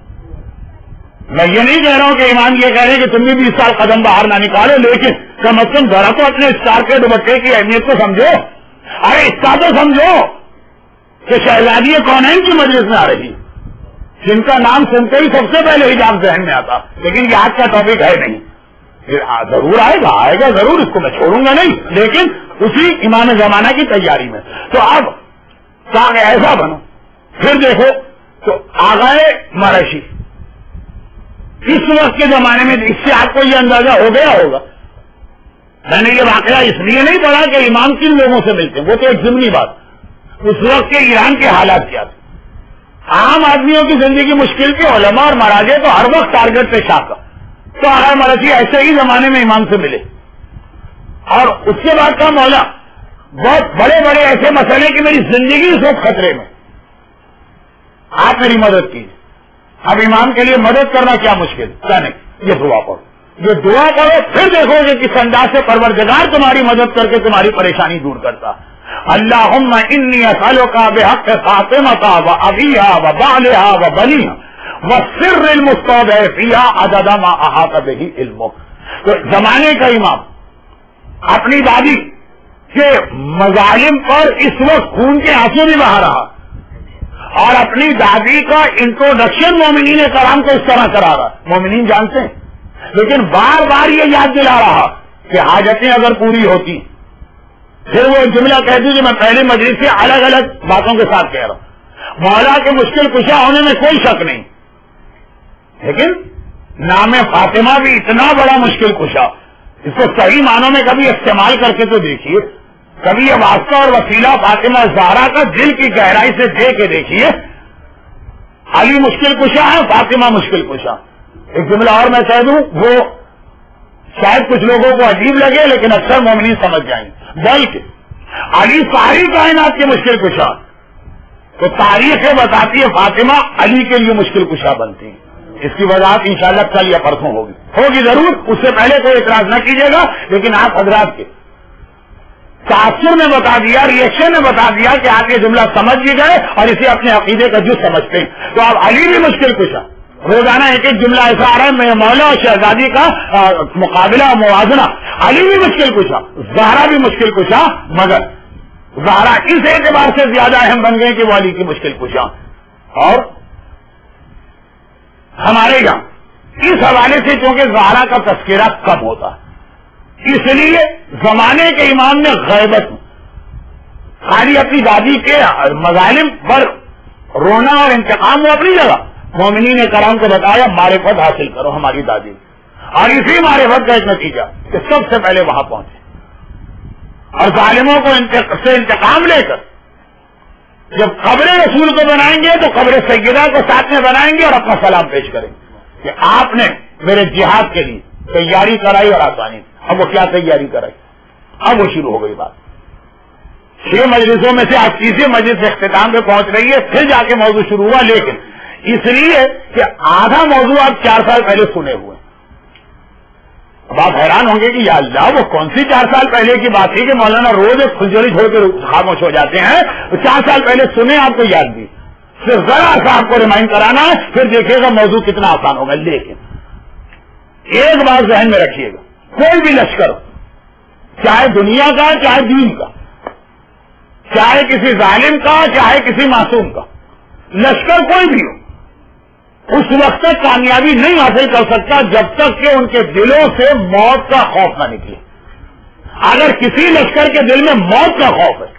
میں یہ نہیں کہہ رہا ہوں کہ امام یہ کہہ رہے ہیں کہ تم بھی 20 سال قدم باہر نہ نکالو، لیکن کم از کم ذرا تو اپنے اسٹار کے دوپٹے کی اہمیت کو سمجھو. ارے اس کا تو سمجھو کہ شہزادی کونین کی مجلس میں آ رہی جن کا نام سنتے ہی سب سے پہلے حجاب ذہن میں آتا، لیکن یہ آج کا ٹاپک ہے نہیں. ضرور آئے گا ضرور، اس کو میں چھوڑوں گا نہیں، لیکن اسی امام زمانہ کی تیاری میں. تو اب کہا ایسا بنو. پھر دیکھو تو آگئے مرشی اس وقت کے زمانے میں، اس سے آپ کو یہ اندازہ ہو گیا ہوگا. میں نے یہ واقعہ اس لیے نہیں پڑھا کہ امام کن لوگوں سے ملتے ہیں، وہ تو ایک ضمنی بات. اس وقت کے ایران کے حالات کیا تھے، عام آدمیوں کی زندگی مشکل تھی، علماء اور مراجع تو ہر وقت ٹارگٹ پہ شاہ کا. تو آغا مرشی ایسے ہی زمانے میں امام سے ملے اور اس کے بعد کا مولا بہت بڑے بڑے ایسے مسئلے کہ میری زندگی اس وقت خطرے میں، آپ میری مدد کیجیے. اب امام کے لیے مدد کرنا کیا مشکل، کیا نہیں، یہ دعا کرو، یہ دعا کرو، پھر دیکھو گے کس انداز سے پروردگار تمہاری مدد کر کے تمہاری پریشانی دور کرتا. اللہم انی اسألک بحق فاطمہ و ابیہا و بعلہا و بنیہا والسر المستودع فیہا عدد ما احاط بہ علمک. تو زمانے کا امام اپنی دادی کے مظالم پر اس وقت خون کے آنسو بھی بہا رہا اور اپنی دادی کا انٹروڈکشن مومنین کرام کو اس طرح کرا رہا. مومنین جانتے ہیں لیکن بار بار یہ یاد دلا رہا کہ حاجتیں اگر پوری ہوتی پھر وہ جملہ کہتی کہ میں پہلی مجلس سے الگ الگ باتوں کے ساتھ کہہ رہا ہوں. مولا کے مشکل کشا ہونے میں کوئی شک نہیں, لیکن نام فاطمہ بھی اتنا بڑا مشکل کشا, اس کو صحیح معنوں میں کبھی استعمال کر کے تو دیکھیے, کبھی یہ واسطہ اور وسیلہ فاطمہ زہرا کا دل کی گہرائی سے دے کے دیکھیے. علی مشکل کشا ہے, فاطمہ مشکل کشا. ایک جملہ اور میں کہہ دوں, وہ شاید کچھ لوگوں کو عجیب لگے لیکن اکثر مومنین سمجھ جائیں گے. بلکہ علی ساری کائنات کے مشکل کشا, تو تاریخ بتاتی ہے فاطمہ علی کے لیے مشکل کشا بنتی ہے. اس کی وضاحت انشاءاللہ کل یا پرسوں ہوگی ضرور, اس سے پہلے کوئی اعتراض نہ کیجیے گا. لیکن آپ حضرات کے تاثر نے بتا دیا, ریئیکشن نے بتا دیا کہ آپ یہ جملہ سمجھ بھی گئے اور اسے اپنے عقیدے کا جز سمجھتے ہیں. تو آپ علی بھی مشکل کشا, روزانہ ایک ایک جملہ ایسا آ رہا ہے میں مولا اور شہزادی کا مقابلہ موازنہ. علی بھی مشکل کشا, زہرا بھی مشکل کشا, مگر زہرا اس اعتبار سے زیادہ اہم بن گئے کہ وہ علی کی مشکل کشا. اور ہمارے یہاں اس حوالے سے چونکہ زہرا کا تذکرہ کم ہوتا ہے, اس لیے زمانے کے امام نے غیبت خالی اپنی دادی کے مظالم پر رونا اور انتقام وہ اپنی جگہ, مومنین کرام کو بتایا معرفت حاصل کرو ہماری دادی, اور اسی معرفت کا ایک نتیجہ کہ سب سے پہلے وہاں پہنچے اور ظالموں کو سے انتقام لے کر جب قبر رسول کو بنائیں گے تو قبر سیدہ کو ساتھ میں بنائیں گے اور اپنا سلام پیش کریں گے کہ آپ نے میرے جہاد کے لیے تیاری کرائی اور آسانی. اب وہ کیا تیاری کرائی, اب وہ شروع ہو گئی بات. 6 مجلسوں میں سے آج 30 مجلس اختتام پہ پہنچ رہی ہے, پھر جا کے موضوع شروع ہوا, لیکن اس لیے کہ آدھا موضوع آپ 4 سال پہلے سنے ہوئے. اب آپ حیران ہوں گے کہ یا اللہ وہ کون سی 4 سال پہلے کی بات تھی کہ مولانا روز ایک فلجوری چھوڑ کے خاموش ہو جاتے ہیں. 4 سال پہلے سنے, آپ کو یاد بھی, صرف ذرا سا آپ کو ریمائنڈ کرانا ہے, پھر دیکھیے گا موضوع کتنا آسان ہوگا. لیکن ایک بات ذہن میں رکھیے گا, کوئی بھی لشکر چاہے دنیا کا چاہے دین کا, چاہے کسی ظالم کا چاہے کسی معصوم کا, لشکر کوئی بھی ہو, اس وقت تک کامیابی نہیں حاصل کر سکتا جب تک کہ ان کے دلوں سے موت کا خوف نہ نکلے. اگر کسی لشکر کے دل میں موت کا خوف ہے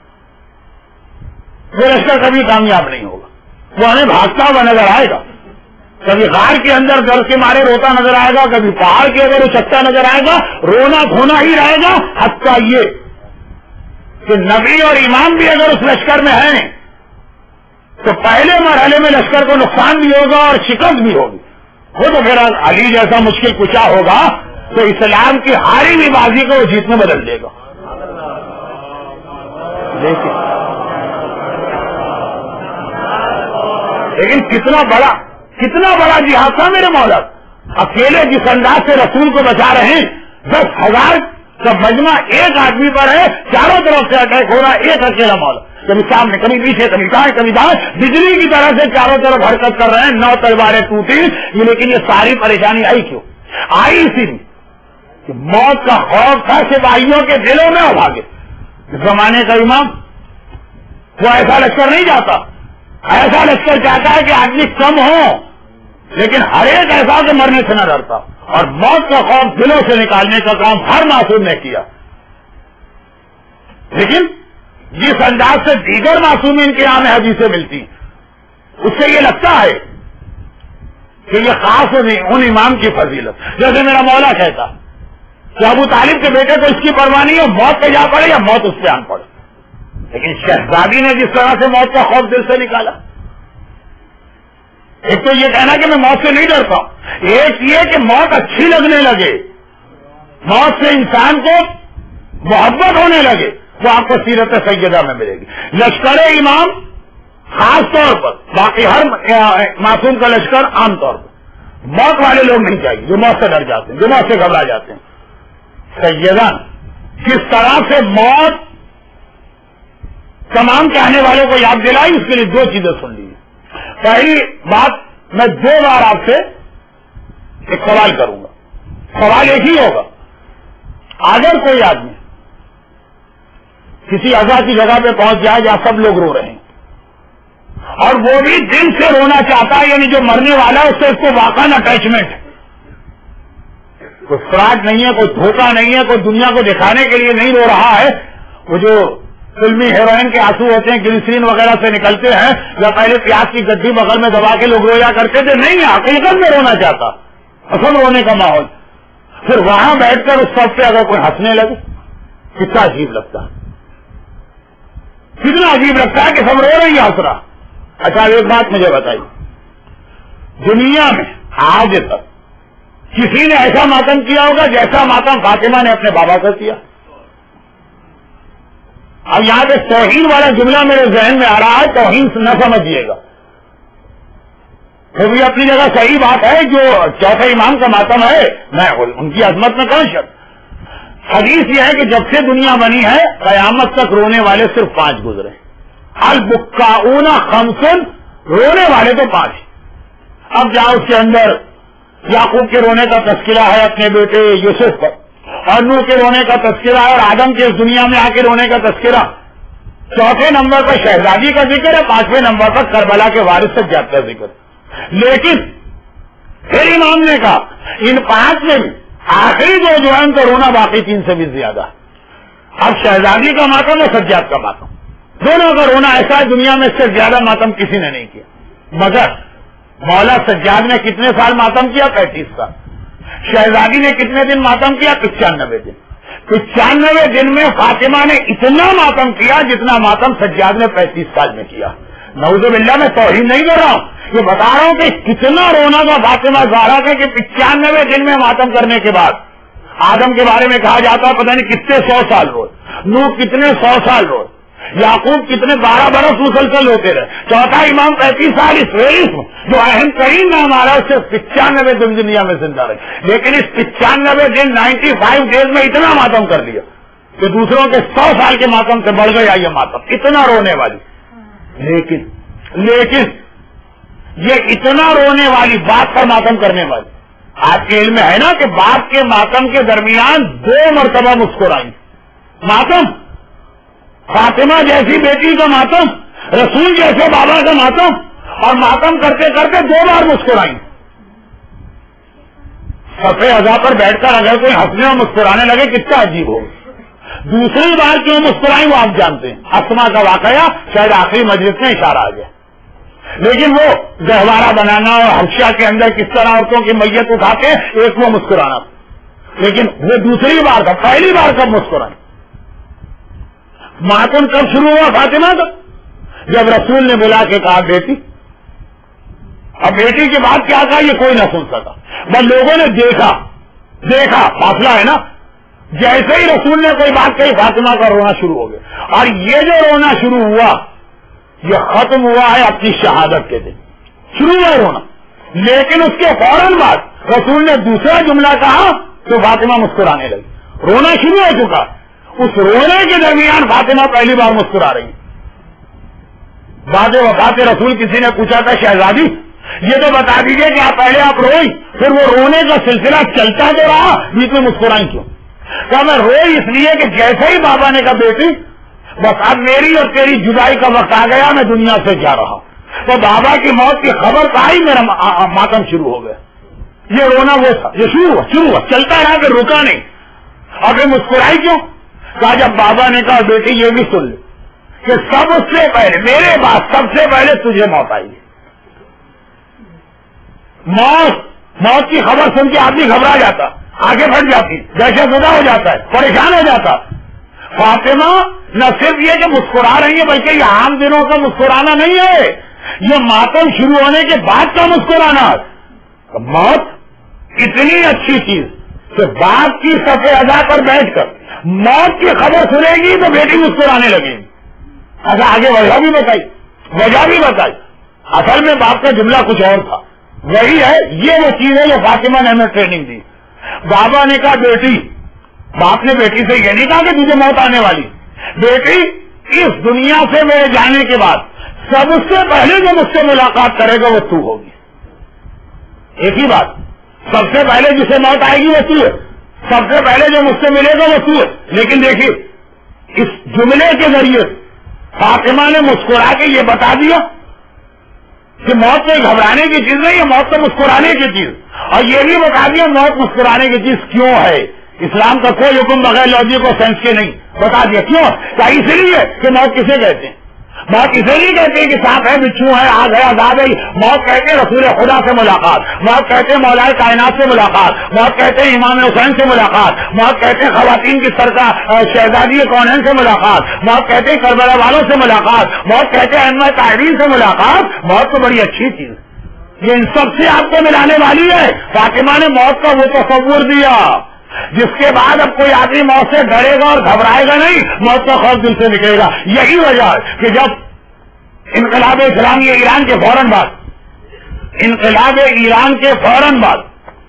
وہ لشکر کبھی کامیاب نہیں ہوگا. وہ ہمیں بھاگتا ہوا نظر آئے گا, کبھی غار کے اندر ڈر کے مارے روتا نظر آئے گا, کبھی پہاڑ کے اندر اچکتا نظر آئے گا, رونا دھونا ہی رہے گا. حتیٰ یہ کہ نبی اور امام بھی اگر اس لشکر میں ہیں تو پہلے مرحلے میں لشکر کو نقصان بھی ہوگا اور شکست بھی ہوگی. وہ تو پھر علی جیسا مشکل کشا ہوگا تو اسلام کی ہاری ہوئی بازی کو وہ جیت میں بدل دے گا. لیکن کتنا بڑا جہاد تھا میرے مولا. اکیلے جس انداز سے رسول کو بچا رہے ہیں, 10,000 کا مجمع ایک آدمی پر ہے, چاروں طرف سے اٹیک ہو رہا ہے, ایک اکیلا مولا, کبھی سامنے کبھی پیچھے کبھی دائیں کبھی دائیں, بجلی کی طرح سے چاروں طرف حرکت کر رہے ہیں. 9 تلواریں ٹوٹی, لیکن یہ ساری پریشانی آئی کیوں؟ آئی اسی لیے کہ موت کا خوف تھا سپاہیوں کے دلوں میں. اور بھاگے زمانے کا امام وہ ایسا لشکر نہیں جاتا, ایسا لشکر چاہتا ہے کہ آدمی کم ہو لیکن ہر ایک ایسا کہ مرنے سے نہ ڈرتا, اور موت کا خوف دلوں سے نکالنے کا کام ہر معصوم نے کیا. لیکن جس انداز سے دیگر معصومین کے یہاں حدیثیں ملتی اس سے یہ لگتا ہے کہ یہ خاص ان امام کی فضیلت. جیسے میرا مولا کہتا کہ ابو طالب کے بیٹے کو اس کی پرواہ نہیں ہو, موت پہ جا پڑے یا موت اس پہ آن پڑے. لیکن شہزادی نے جس طرح سے موت کا خوف دل سے نکالا, ایک تو یہ کہنا کہ میں موت سے نہیں ڈرتا ہوں, ایک یہ کہ موت اچھی لگنے لگے, موت سے انسان کو محبت ہونے لگے, وہ آپ کو سیرت سیدہ میں ملے گی. لشکر امام خاص طور پر, باقی ہر معصوم کا لشکر عام طور پر موت والے لوگ نہیں چاہیے جو موت سے ڈر جاتے ہیں, جو موت سے گھبرا جاتے ہیں. سیدہ کس طرح سے موت تمام چاہنے والوں کو یاد دلائی, اس کے لیے 2 چیزیں سن لیجیے. پہلی بات, میں 2 بار آپ سے ایک سوال کروں گا, سوال ایک ہی ہوگا. اگر کوئی آدمی کسی عزا کی جگہ پہ پہنچ جائے جہاں سب لوگ رو رہے ہیں اور وہ بھی دل سے رونا چاہتا ہے, یعنی جو مرنے والا ہے اس سے اس کو واقعی اٹیچمنٹ ہے, کوئی فراڈ نہیں ہے، کوئی دھوکہ نہیں ہے، کوئی دنیا کو دکھانے کے لیے نہیں رو رہا ہے. وہ جو فلمی ہیروئن کے آنسو ہوتے ہیں گلیسرین وغیرہ سے نکلتے ہیں، یا پہلے پیاز کی گڈی بغل میں دبا کے لوگ رویا کرتے تھے، نہیں حقیقت میں رونا چاہتا، اصل رونے کا ماحول. پھر وہاں بیٹھ کر اس سب پہ اگر کوئی ہنسنے لگے کتنا عجیب لگتا ہے، کتنا عجیب لگتا ہے کہ سب رو رہے ہیں ہنس رہا. اچھا ایک بات مجھے بتائیے، دنیا میں آج تک کسی نے ایسا ماتم کیا ہوگا جیسا ماتم فاطمہ نے اپنے بابا کا کیا؟ اب یہاں پہ توہین والا جملہ میرے ذہن میں آ رہا ہے، توہین نہ سمجھیے گا، وہ بھی اپنی جگہ صحیح بات ہے. جو چوتھے امام کا ماتم ہے، میں ان کی عظمت میں کہاں شک. حدیث یہ ہے کہ جب سے دنیا بنی ہے قیامت تک رونے والے صرف 5 گزرے. البکاؤن خمسن، رونے والے تو 5. اب جاؤ اس کے اندر یعقوب کے رونے کا تذکرہ ہے اپنے بیٹے یوسف پر، اور نوح کے رونے کا تذکرہ ہے، اور آدم کے اس دنیا میں آ کے رونے کا تذکرہ. چوتھے نمبر پر شہزادی کا ذکر ہے، 5ویں نمبر پر کربلا کے وارث تک جاتا ذکر. لیکن پھر امام نے کہا ان 5 میں بھی آخری جو ہے ان کا رونا باقی 3 سے بھی زیادہ. اب شہزادی کا ماتم اور سجاد کا ماتم، دونوں کا رونا ایسا ہے دنیا میں اس سے زیادہ ماتم کسی نے نہیں کیا. مگر مولا سجاد نے کتنے سال ماتم کیا؟ 35 سال. شہزادی نے کتنے دن ماتم کیا؟ 95 دن. 95 دن میں فاطمہ نے اتنا ماتم کیا جتنا ماتم سجاد نے 35 سال میں کیا. نعوذ باللہ، میں توہین نہیں کر رہا ہوں، یہ بتا رہا ہوں کہ کتنا رونا تھا فاطمہ زہرا کا کہ 95 دن میں ماتم کرنے کے بعد. آدم کے بارے میں کہا جاتا ہے پتہ نہیں کتنے 100 سال روز، نوح کتنے 100 سال روز، یعقوب کتنے 12 برس مسلسل ہوتے رہے. چوتھا امام 35 سال اس ریس جو اہم ترین نام آ رہا ہے صرف 95 دن دنیا میں زندہ رہے. لیکن اس 95 دن 95 ڈیز میں اتنا ماتم کر لیا کہ دوسروں کے 100 سال کے ماتم سے بڑھ گیا یہ ماتم، اتنا رونے والی. لیکن یہ اتنا رونے والی بات پر ماتم کرنے والی، آپ کے علم میں ہے نا کہ باپ کے ماتم کے درمیان 2 مرتبہ مسکرائی. ماتم فاطمہ جیسی بیٹی کا ماتم، رسول جیسے بابا کا ماتم، اور ماتم کرتے کرتے 2 بار مسکرائی. صفحے اعضاء پر بیٹھ کر اگر کوئی ہنسنے اور مسکرانے لگے کتنا عجیب ہو. دوسری بار کیوں مسکرائی وہ آپ جانتے ہیں، اسما کا واقعہ شاید آخری مجلس میں اشارہ آ گیا. لیکن وہ گہوارہ بنانا اور حبشہ کے اندر کس طرح عورتوں کی میت اٹھا کے ایک وہ مسکرانا، لیکن وہ دوسری بار تھا. پہلی بار کب مسکرائی؟ ماتم کب شروع ہوا فاطمہ کا؟ جب رسول نے بلا کے کہا بیٹی. اب بیٹی کے بعد کیا کہا یہ کوئی نہ سن سکا، بس لوگوں نے دیکھا فاصلہ ہے نا. جیسے ہی رسول نے کوئی بات کہی فاطمہ کا رونا شروع ہو گیا. اور یہ جو رونا شروع ہوا یہ ختم ہوا ہے اپنی شہادت کے دن، شروع ہوا رونا. لیکن اس کے فوراً بعد رسول نے دوسرا جملہ کہا تو فاطمہ مسکرانے لگی. رونا شروع ہو چکا، اس رونے کے درمیان فاطمہ پہلی بار مسکرا رہی. بعد وفات رسول کسی نے پوچھا تھا شہزادی یہ تو بتا دیجیے کہ پہلے آپ روئی پھر وہ رونے کا سلسلہ چلتا تو رہا بیچ میں مسکرائی کیوں؟ کہا میں روئی اس لیے کہ جیسے ہی بابا نے کہا بیٹی بس اب میری اور تیری جدائی کا وقت آ گیا، میں دنیا سے جا رہا ہوں، تو بابا کی موت کی خبر کا ہی میرا ماتم شروع ہو گیا. یہ رونا وہ تھا، یہ شروع ہوا چلتا رہا پھر رکا نہیں. اور پھر مسکرائی کیوں؟ کہا جب بابا نے کہا بیٹی یہ بھی سن لے کہ سب سے پہلے میرے بعد سب سے پہلے تجھے موت آئی. موت کی خبر سن کے آدمی گھبرا جاتا، آگے بڑھ جاتی، دہشت زدہ ہو جاتا ہے، پریشان ہو جاتا. فاطمہ نہ صرف یہ کہ مسکرا رہی ہے بلکہ یہ عام دنوں کا مسکرانا نہیں ہے، یہ ماتم شروع ہونے کے بعد کا مسکرانا. موت اتنی اچھی چیز کہ باپ کی صفحے ادا پر بیٹھ کر موت کی خبر سنے گی تو بیٹی مسکرانے لگے گی. اچھا آگے وجہ بھی بتائی. اصل میں باپ کا جملہ کچھ اور تھا، وہی ہے یہ وہ چیز ہے جو فاطمہ نے ہمیں ٹریننگ دی. بابا نے کہا بیٹی، باپ نے بیٹی سے یہ نہیں کہا کہ تجھے موت آنے والی، بیٹی اس دنیا سے میرے جانے کے بعد سب سے پہلے جو مجھ سے ملاقات کرے گا وہ تو ہوگی. ایک ہی بات، سب سے پہلے جسے موت آئے گی وہ تو ہے، سب سے پہلے جو مجھ سے ملے گا وہ تو ہے. لیکن دیکھیے اس جملے کے ذریعے فاطمہ نے مسکرا کے یہ بتا دیا کہ موت کوئی گھبرانے کی چیز نہیں ہے، موت تو مسکرانے کی چیز. اور یہ بھی بتا دیا موت مسکرانے کی چیز کیوں ہے. اسلام کا کوئی حکم بغیر لاجک اور سینس کے نہیں، بتا دیا کیوں. کیا اس لیے کہ موت کسے کہتے ہیں؟ موت اسے نہیں کہتے کہ سانپ ہے، بچھو ہے، آگ ہے، عذاب ہے. موت کہتے ہیں رسول خدا سے ملاقات، موت کہتے ہیں مولا کائنات سے ملاقات، موت کہتے ہیں امام حسین سے ملاقات، موت کہتے ہیں خواتین کی سرکار شہزادی کونین سے ملاقات، موت کہتے ہیں کربلا والوں سے ملاقات، موت کہتے ہیں ائمہ طاہرین سے ملاقات. موت تو بڑی اچھی چیز ہے، یہ ان سب سے آپ کو ملانے والی ہے. فاطمہ نے موت کا وہ تصور دیا جس کے بعد اب کوئی آدمی موت سے ڈرے گا اور گھبرائے گا نہیں، موت کا خوف دل سے نکلے گا. یہی وجہ ہے کہ جب انقلاب اسلامی ایران کے فوراً بعد، انقلاب ایران کے فوراً بعد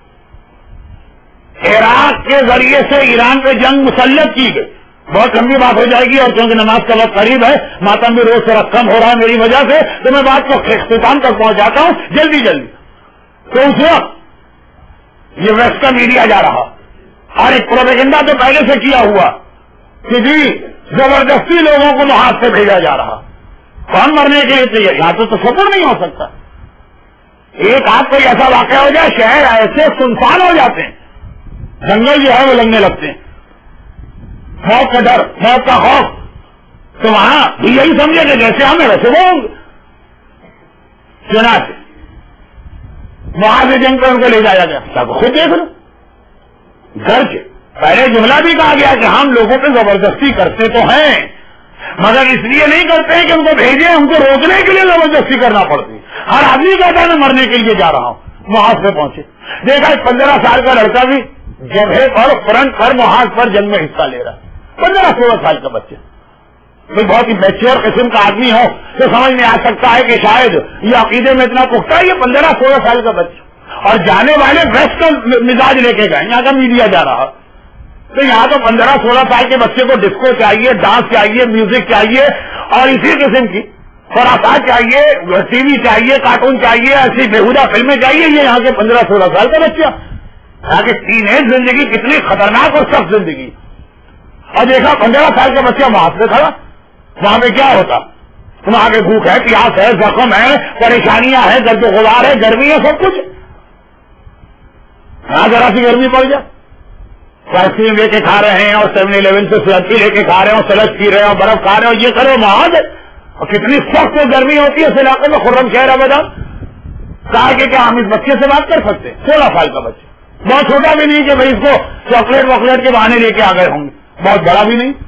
عراق کے ذریعے سے ایران پہ جنگ مسلط کی گئی. بہت لمبی بات ہو جائے گی اور کیونکہ نماز کا وقت قریب ہے، ماتم بھی روز سے کم ہو رہا ہے میری وجہ سے، تو میں بات کو اختتام تک پہنچاتا ہوں جلدی جلدی. تو اس وقت یہ ویسٹ کا میڈیا جا رہا اور ایک پروپیگنڈا تو پہلے سے کیا ہوا کہ جی زبردستی لوگوں کو محاذ سے بھیجا جا رہا. کون مرنے کے لیے چاہیے؟ یہاں تو تصور نہیں ہو سکتا. ایک آدھ کوئی ایسا واقعہ ہو جائے شہر ایسے سنسان ہو جاتے ہیں، جنگل جو ہے وہ لگنے لگتے ہیں. موت کا ڈر، موت کا خوف، تو وہاں بھی یہی سمجھے کہ جیسے ہمیں ویسے وہ ہوں گے. چنانچہ محاذ جنگ پہ ان کو لے جایا گیا. سب خود دیکھ لو. گھر کے پہلے جملہ بھی کہا گیا کہ ہم لوگوں پہ زبردستی کرتے تو ہیں، مگر اس لیے نہیں کرتے ہیں کہ ان کو بھیجیں، ان کو روکنے کے لیے زبردستی کرنا پڑتی. ہر آدمی کہتا ہے میں مرنے کے لیے جا رہا ہوں. محاذ پہ پہنچے، دیکھا 15 سال کا لڑکا بھی جبہے پر فرنٹ پر محاذ پر جنگ میں حصہ لے رہا ہے. 15-16 سال کا بچہ، کوئی بہت ہی میچور قسم کا آدمی ہو تو سمجھ میں آ سکتا ہے کہ شاید یہ عقیدے میں اتنا پختہ ہے. یہ 15-16 سال کا بچہ اور جانے والے ویسٹ کا مزاج لے کے گئے. یہاں کا میڈیا جا رہا تو یہاں تو 15-16 سال کے بچے کو ڈسکو چاہیے، ڈانس چاہیے، میوزک چاہیے اور اسی قسم کی خرافات چاہیے، ٹی وی چاہیے، کارٹون چاہیے، ایسی بےہودہ فلمیں چاہیے. یہ یہاں کے 15-16 سال کا بچہ، یہاں کی ٹین ایج زندگی کتنی خطرناک اور سخت زندگی. اور دیکھا 15 سال کا بچہ وہاں سے کھڑا. وہاں پہ کیا ہوتا؟ وہاں کے بھوک ہے، پیاس ہے، زخم ہے، پریشانیاں ہیں، درد و غبار ہے، گرمی ہے، سب کچھ. ہاں ذرا سی گرمی پڑ جائے، آئس کریم لے کے کھا رہے ہیں اور 7-11 سے سلفی لے کے کھا رہے ہیں اور سلج پی رہے ہیں اور برف کھا رہے ہیں اور یہ کرو محاذ ہے. اور کتنی سخت گرمی ہوتی ہے اس علاقے میں. خرم شہر آباد کہا کہ کیا ہم اس بچے سے بات کر سکتے ہیں؟ 16 سال کا بچہ، بہت چھوٹا بھی نہیں کہ بھائی اس کو چاکلیٹ واکلیٹ کے بہانے لے کے آ گئے ہوں گے، بہت بڑا بھی نہیں.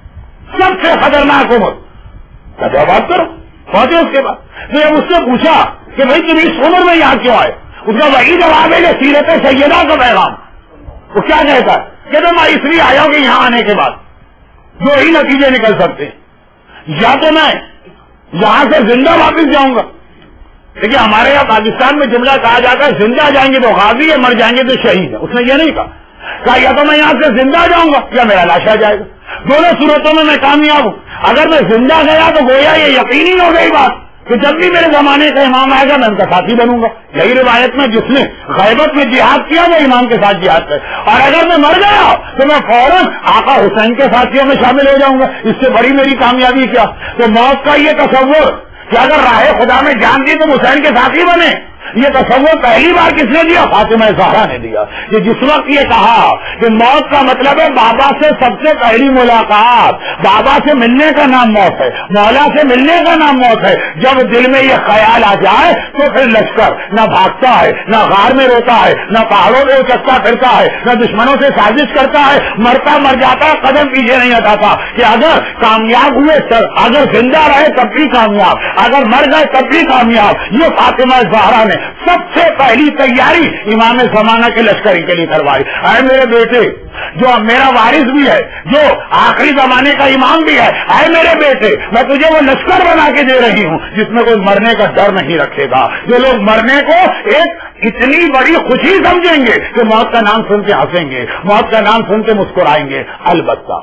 سب سے خطرناک عمر کا بات کرو. پہنچے اس کے بعد تو جب اس سے پوچھا کہ بھائی تم اس عمر میں یہاں کیوں آئے، اس کا وہی جواب ہے کہ سیرت سیدہ کا پیغام. وہ کیا کہتا ہے کہ میں اس لیے آیا ہوں کہ یہاں آنے کے بعد دو ہی نتیجے نکل سکتے ہیں. یا تو میں یہاں سے زندہ واپس جاؤں گا. دیکھیے ہمارے یہاں پاکستان میں جملہ کہا جاتا ہے زندہ جائیں گے تو غازی ہے، مر جائیں گے تو شہید ہے. اس نے یہ نہیں کہا یا تو میں یہاں سے زندہ جاؤں گا یا میرا لاشا جائے گا. دونوں صورتوں میں میں کامیاب ہوں. اگر میں زندہ گیا تو گویا یہ یقینی ہو گئی بات کہ جب بھی میرے زمانے کا امام آئے گا میں ان کا ساتھی بنوں گا. یہی روایت میں جس نے غیبت میں جہاد کیا وہ امام کے ساتھ جہاد کرے. اور اگر میں مر گیا تو میں فوراً آقا حسین کے ساتھیوں میں شامل ہو جاؤں گا. اس سے بڑی میری کامیابی کیا. تو موت کا یہ تصور کہ اگر راہ خدا میں جان دی تو حسین کے ساتھی بنے، یہ تصور پہلی بار کس نے دیا؟ فاطمہ زہرا نے دیا. کہ جس وقت یہ کہا کہ موت کا مطلب ہے بابا سے سب سے پہلی ملاقات، بابا سے ملنے کا نام موت ہے، مولا سے ملنے کا نام موت ہے. جب دل میں یہ خیال آ جائے تو پھر لشکر نہ بھاگتا ہے، نہ غار میں روتا ہے، نہ پہاڑوں میں اچکتا پھرتا ہے، نہ دشمنوں سے سازش کرتا ہے. مرتا مر جاتا ہے، قدم پیچھے نہیں ہٹاتا. کہ اگر کامیاب ہوئے اگر زندہ رہے تب بھی کامیاب، اگر مر گئے تب بھی کامیاب. یہ فاطمہ زہرا نے سب سے پہلی تیاری امام زمانہ کے لشکری کے لیے کروائی. اے میرے بیٹے جو میرا وارث بھی ہے، جو آخری زمانے کا امام بھی ہے، اے میرے بیٹے میں تجھے وہ لشکر بنا کے دے رہی ہوں جس میں کوئی مرنے کا ڈر نہیں رکھے گا. جو لوگ مرنے کو ایک اتنی بڑی خوشی سمجھیں گے کہ موت کا نام سن کے ہنسیں گے، موت کا نام سن کے مسکرائیں گے. البتہ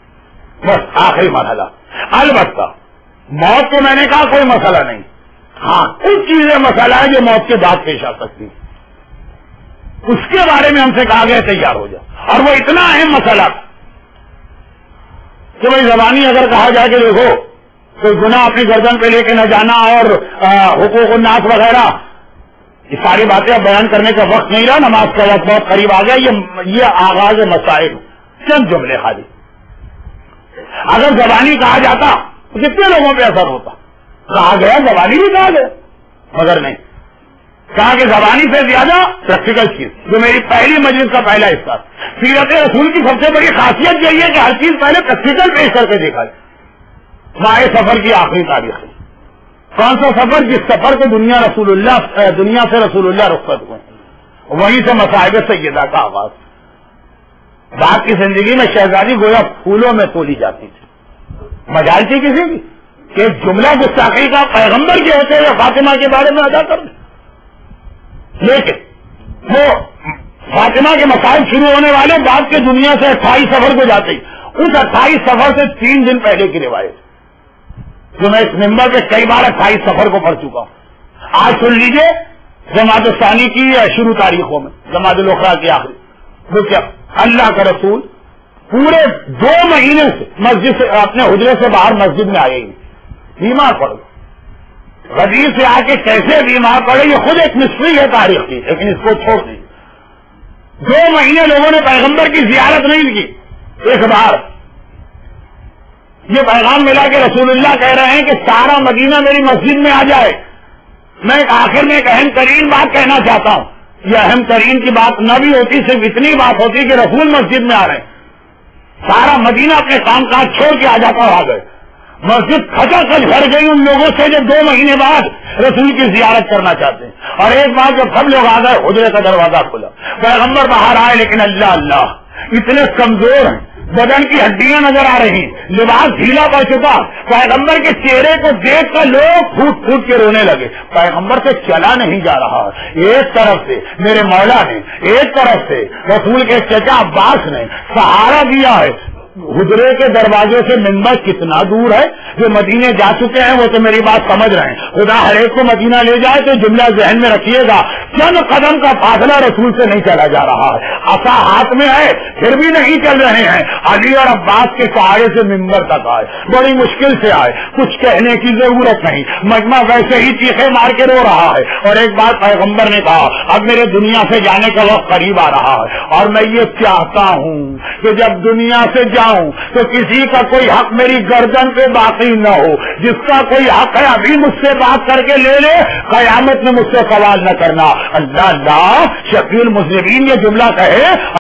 بس آخری مرحلہ، البتہ موت کو میں نے کہا کوئی مسئلہ نہیں. ہاں کچھ چیزیں مسئلہ ہے جو موت کے بعد پیش آ سکتی ہیں، اس کے بارے میں ہم سے کہا گیا تیار ہو جاؤ. اور وہ اتنا اہم مسئلہ کہ بھائی زبانی اگر کہا جائے کہ دیکھو کوئی گناہ اپنی گردن پہ لے کے نہ جانا اور حقوق الناس وغیرہ، یہ ساری باتیں اب بیان کرنے کا وقت نہیں رہا، نماز کا وقت بہت قریب آ گیا. یہ آغاز مسائل چند جملے خالی. اگر زبانی کہا جاتا تو کتنے لوگوں پہ اثر ہوتا؟ کہا گیا زبانی بھی کہا گیا، مگر نہیں کہا کہ زبانی سے زیادہ پریکٹیکل چیز، جو میری پہلی مجلس کا پہلا حصہ. سیرت رسول کی سب سے بڑی خاصیت یہی ہے کہ ہر چیز پہلے پریکٹیکل پیش کر کے دیکھا جائے. ماہ سفر کی آخری تاریخ ہے. کون سا سفر؟ جس سفر کو دنیا سے رسول اللہ رخصت ہوئے، وہیں سے مصائب سیدہ کا آغاز. باپ کی زندگی میں شہزادی گویا پھولوں میں تولی جاتی تھی. مجال تھی کسی کی کہ ایک جملہ گستاخی کا پیغمبر کے ہوتے ہوئے فاطمہ کے بارے میں ادا کر دیں. لیکن وہ فاطمہ کے مسائل شروع ہونے والے باپ کے دنیا سے 28 سفر کو جاتے ہی. اس 28 سفر سے 3 دن پہلے کی روایت جو میں اس ممبر پہ کئی بار 28 سفر کو پڑھ چکا ہوں. آج سن لیجئے جماعت ثانی کی شروع تاریخوں میں، جماعت الاخری کی آخری. وہ کیا؟ اللہ کا رسول پورے 2 مہینے سے مسجد سے اپنے حجرے سے باہر مسجد میں آئے گی. بیمار پڑ گئے. غدیر سے آ کے کیسے بیمار پڑے یہ خود ایک مسٹری ہے تاریخ کی، لیکن اس کو چھوڑ دیں. 2 مہینے لوگوں نے پیغمبر کی زیارت نہیں کی. ایک بار یہ پیغام ملا کہ رسول اللہ کہہ رہے ہیں کہ سارا مدینہ میری مسجد میں آ جائے. میں آخر میں ایک اہم ترین بات کہنا چاہتا ہوں. یہ اہم ترین کی بات نہ بھی ہوتی، صرف اتنی بات ہوتی کہ رسول مسجد میں آ رہے ہیں. سارا مدینہ اپنے کام کاج چھوڑ کے آ جاتا آ گئے. مسجد کھچا کھچ بھر گئی ان لوگوں سے جو 2 مہینے بعد رسول کی زیارت کرنا چاہتے ہیں. اور ایک بار جب سب لوگ آ گئے حجرے کا دروازہ کھلا، پیغمبر باہر آئے، لیکن اللہ اللہ اتنے کمزور ہیں، بدن کی ہڈیاں نظر آ رہی، لباس ڈھیلا پڑ چکا. پیغمبر کے چہرے کو دیکھ کر لوگ پھوٹ پھوٹ کے رونے لگے. پیغمبر سے چلا نہیں جا رہا. ایک طرف سے میرے مولا نے، ایک طرف سے رسول کے چچا عباس نے سہارا دیا ہے. حجرے کے دروازے سے منبر کتنا دور ہے؟ جو مدینے جا چکے ہیں وہ تو میری بات سمجھ رہے ہیں. خدا ہر ایک کو مدینہ لے جائے تو جملہ ذہن میں رکھیے گا، چند قدم کا فاصلہ رسول سے نہیں چلا جا رہا ہے. عصا ہاتھ میں ہے پھر بھی نہیں چل رہے ہیں. علی اور عباس کے سہارے سے منبر تک آئے، بڑی مشکل سے آئے. کچھ کہنے کی ضرورت نہیں، مجمع ویسے ہی چیخے مار کے رو رہا ہے. اور ایک بات پیغمبر نے کہا، اب میرے دنیا سے جانے کا وقت قریب آ رہا ہے اور میں یہ چاہتا ہوں کہ جب دنیا سے تو کسی کا کوئی حق میری گردن پہ باقی نہ ہو. جس کا کوئی حق ہے ابھی مجھ سے بات کر کے لے لے، قیامت میں مجھ سے سوال نہ کرنا. اللہ اللہ شفیع المذنبین یہ جملہ کہے